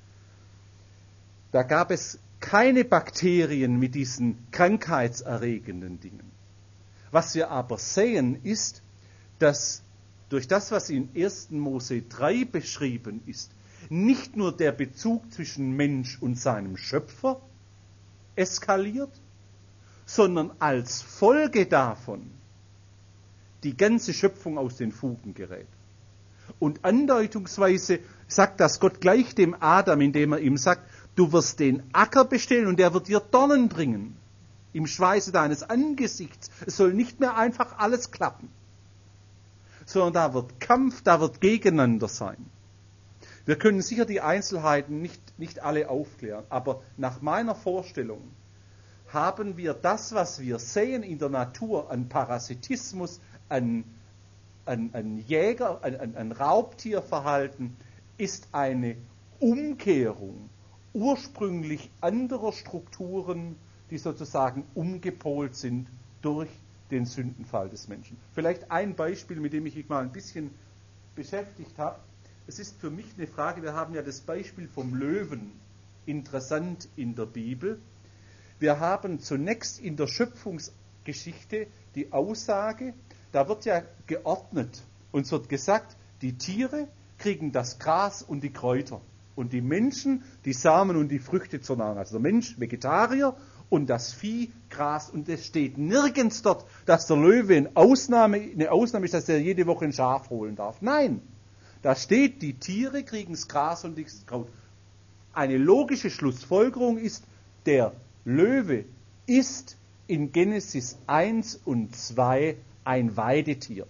Da gab es keine Bakterien mit diesen krankheitserregenden Dingen. Was wir aber sehen, ist, dass durch das, was in ersten Mose drei beschrieben ist, nicht nur der Bezug zwischen Mensch und seinem Schöpfer eskaliert, sondern als Folge davon die ganze Schöpfung aus den Fugen gerät. Und andeutungsweise sagt das Gott gleich dem Adam, indem er ihm sagt, du wirst den Acker bestellen und der wird dir Dornen bringen, im Schweiße deines Angesichts. Es soll nicht mehr einfach alles klappen, sondern da wird Kampf, da wird Gegeneinander sein. Wir können sicher die Einzelheiten nicht, nicht alle aufklären, aber nach meiner Vorstellung haben wir das, was wir sehen in der Natur an Parasitismus, an, an, an Jäger, an, an, an Raubtierverhalten, ist eine Umkehrung ursprünglich anderer Strukturen, die sozusagen umgepolt sind durch den Sündenfall des Menschen. Vielleicht ein Beispiel, mit dem ich mich mal ein bisschen beschäftigt habe. Es ist für mich eine Frage, wir haben ja das Beispiel vom Löwen interessant in der Bibel. Wir haben zunächst in der Schöpfungsgeschichte die Aussage, da wird ja geordnet. Uns wird gesagt, die Tiere kriegen das Gras und die Kräuter und die Menschen die Samen und die Früchte zur Nahrung. Also der Mensch Vegetarier und das Vieh Gras. Und es steht nirgends dort, dass der Löwe eine Ausnahme, eine Ausnahme ist, dass er jede Woche ein Schaf holen darf. Nein. Da steht, die Tiere kriegen das Gras und das Kraut. Eine logische Schlussfolgerung ist, der Löwe ist in Genesis eins und zwei ein Weidetier.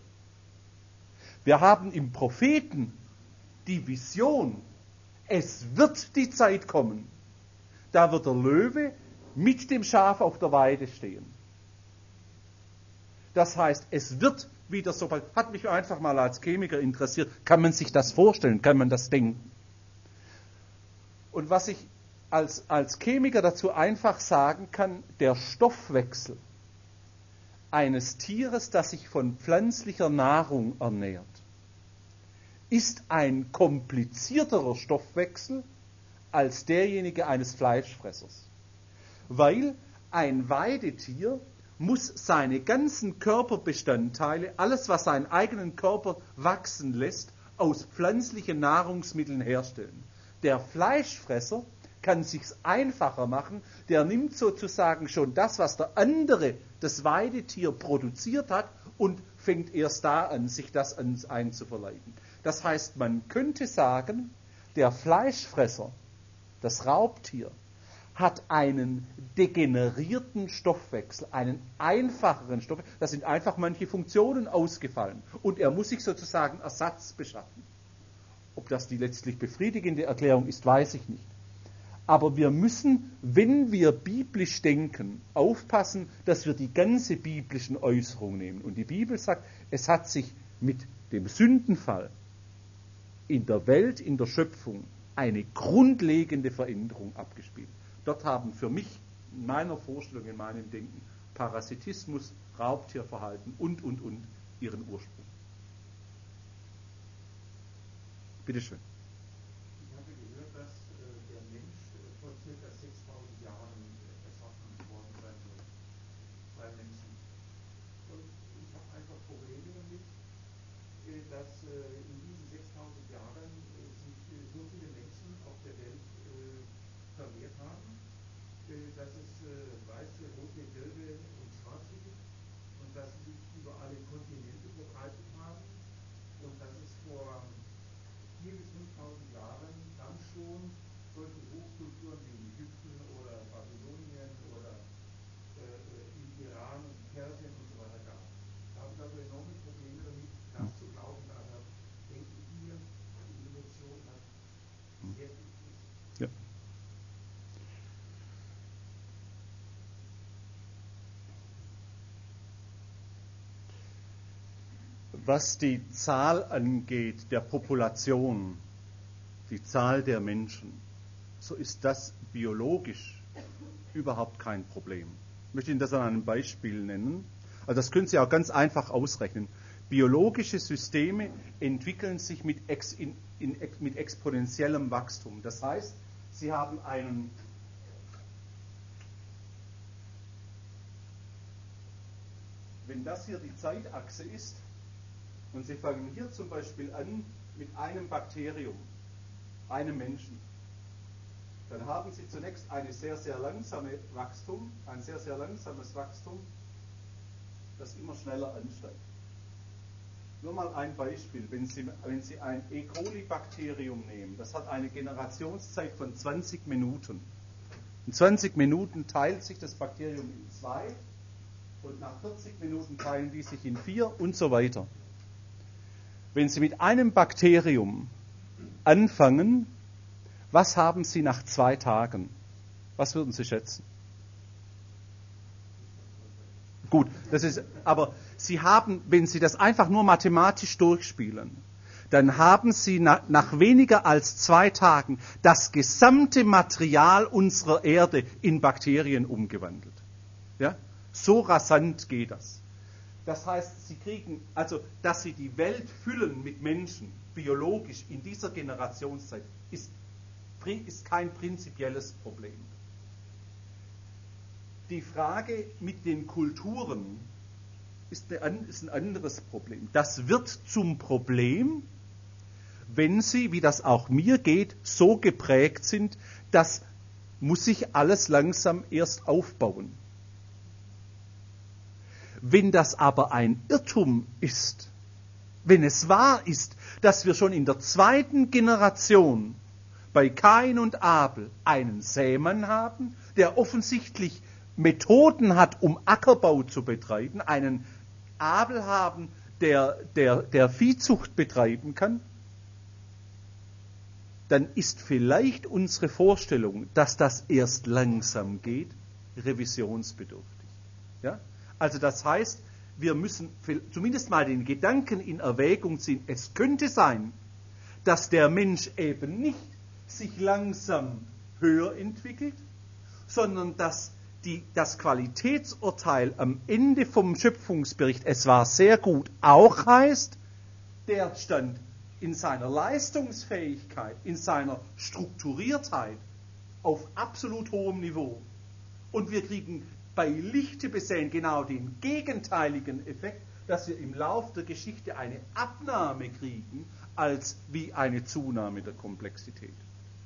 Wir haben im Propheten die Vision, es wird die Zeit kommen, da wird der Löwe mit dem Schaf auf der Weide stehen. Das heißt, es wird wieder so bald, hat mich einfach mal als Chemiker interessiert, kann man sich das vorstellen, kann man das denken? Und was ich als, als Chemiker dazu einfach sagen kann, der Stoffwechsel eines Tieres, das sich von pflanzlicher Nahrung ernährt, ist ein komplizierterer Stoffwechsel als derjenige eines Fleischfressers. Weil ein Weidetier muss seine ganzen Körperbestandteile, alles was seinen eigenen Körper wachsen lässt, aus pflanzlichen Nahrungsmitteln herstellen. Der Fleischfresser kann sich's einfacher machen, der nimmt sozusagen schon das, was der andere, das Weidetier, produziert hat und fängt erst da an, sich das einzuverleiben. Das heißt, man könnte sagen, der Fleischfresser, das Raubtier, hat einen degenerierten Stoffwechsel, einen einfacheren Stoffwechsel. Da sind einfach manche Funktionen ausgefallen und er muss sich sozusagen Ersatz beschaffen. Ob das die letztlich befriedigende Erklärung ist, weiß ich nicht. Aber wir müssen, wenn wir biblisch denken, aufpassen, dass wir die ganze biblischen Äußerung nehmen. Und die Bibel sagt, es hat sich mit dem Sündenfall in der Welt, in der Schöpfung, eine grundlegende Veränderung abgespielt. Dort haben für mich, in meiner Vorstellung, in meinem Denken, Parasitismus, Raubtierverhalten und, und, und ihren Ursprung. Bitte schön. Ich habe gehört, dass äh, der Mensch äh, vor ca. sechstausend Jahren äh, erschaffen worden sein soll. Zwei Menschen. Und ich habe einfach Probleme damit, äh, dass äh, in diesen sechstausend Jahren äh, sich äh, so viele Menschen auf der Welt äh, vermehrt haben, äh, dass es äh, weiße, rote, gelbe und schwarze gibt und dass sie sich über alle Kontinente verbreitet haben und dass es vor viertausend bis fünftausend Jahren dann schon solche Hochkulturen wie in Ägypten oder Babylonien oder äh, in Iran und Persien und so weiter gab. Da habe ich also enorme Probleme damit, das zu glauben. Daher denke ich mir, die Evolution hat sehr viel Fuß. Ja. Was die Zahl angeht, der Population, die Zahl der Menschen, so ist das biologisch überhaupt kein Problem. Ich möchte Ihnen das an einem Beispiel nennen. Also das können Sie auch ganz einfach ausrechnen. Biologische Systeme entwickeln sich mit, ex, in, in, mit exponentiellem Wachstum. Das heißt, Sie haben einen wenn das hier die Zeitachse ist, und Sie fangen hier zum Beispiel an mit einem Bakterium, einem Menschen, dann haben Sie zunächst eine sehr, sehr langsame Wachstum, ein sehr, sehr langsames Wachstum, das immer schneller ansteigt. Nur mal ein Beispiel, wenn Sie, wenn Sie ein E. coli-Bakterium nehmen, das hat eine Generationszeit von zwanzig Minuten. In zwanzig Minuten teilt sich das Bakterium in zwei und nach vierzig Minuten teilen die sich in vier und so weiter. Wenn Sie mit einem Bakterium anfangen, was haben Sie nach zwei Tagen? Was würden Sie schätzen? Gut, das ist, aber Sie haben, wenn Sie das einfach nur mathematisch durchspielen, dann haben Sie nach, nach weniger als zwei Tagen das gesamte Material unserer Erde in Bakterien umgewandelt. Ja? So rasant geht das. Das heißt, Sie kriegen, also, dass Sie die Welt füllen mit Menschen, biologisch in dieser Generationszeit, ist, ist kein prinzipielles Problem. Die Frage mit den Kulturen ist, eine, ist ein anderes Problem. Das wird zum Problem, wenn sie, wie das auch mir geht, so geprägt sind, das muss sich alles langsam erst aufbauen. Wenn das aber ein Irrtum ist, wenn es wahr ist, dass wir schon in der zweiten Generation bei Kain und Abel einen Sämann haben, der offensichtlich Methoden hat, um Ackerbau zu betreiben, einen Abel haben, der, der, der Viehzucht betreiben kann, dann ist vielleicht unsere Vorstellung, dass das erst langsam geht, revisionsbedürftig. Ja? Also das heißt, wir müssen zumindest mal den Gedanken in Erwägung ziehen, es könnte sein, dass der Mensch eben nicht sich langsam höher entwickelt, sondern dass die, das Qualitätsurteil am Ende vom Schöpfungsbericht, es war sehr gut, auch heißt, der stand in seiner Leistungsfähigkeit, in seiner Strukturiertheit auf absolut hohem Niveau. Und wir kriegen bei Lichte besehen genau den gegenteiligen Effekt, dass wir im Lauf der Geschichte eine Abnahme kriegen, als wie eine Zunahme der Komplexität.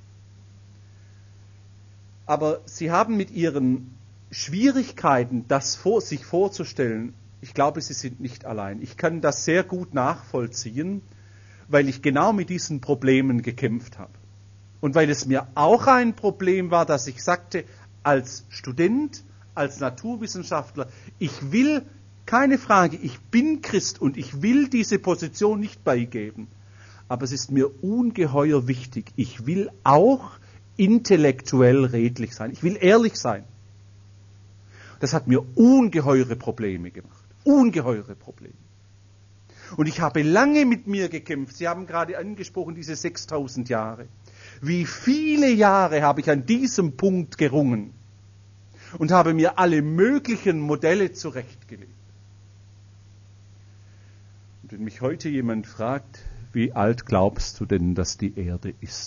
Aber Sie haben mit Ihren Schwierigkeiten, das vor, sich vorzustellen, ich glaube, Sie sind nicht allein. Ich kann das sehr gut nachvollziehen, weil ich genau mit diesen Problemen gekämpft habe. Und weil es mir auch ein Problem war, dass ich sagte, als Student, als Naturwissenschaftler, ich will, keine Frage, ich bin Christ und ich will diese Position nicht beigeben. Aber es ist mir ungeheuer wichtig, ich will auch intellektuell redlich sein. Ich will ehrlich sein. Das hat mir ungeheure Probleme gemacht. Ungeheure Probleme. Und ich habe lange mit mir gekämpft. Sie haben gerade angesprochen, diese sechstausend Jahre. Wie viele Jahre habe ich an diesem Punkt gerungen und habe mir alle möglichen Modelle zurechtgelegt. Und wenn mich heute jemand fragt, wie alt glaubst du denn, dass die Erde ist?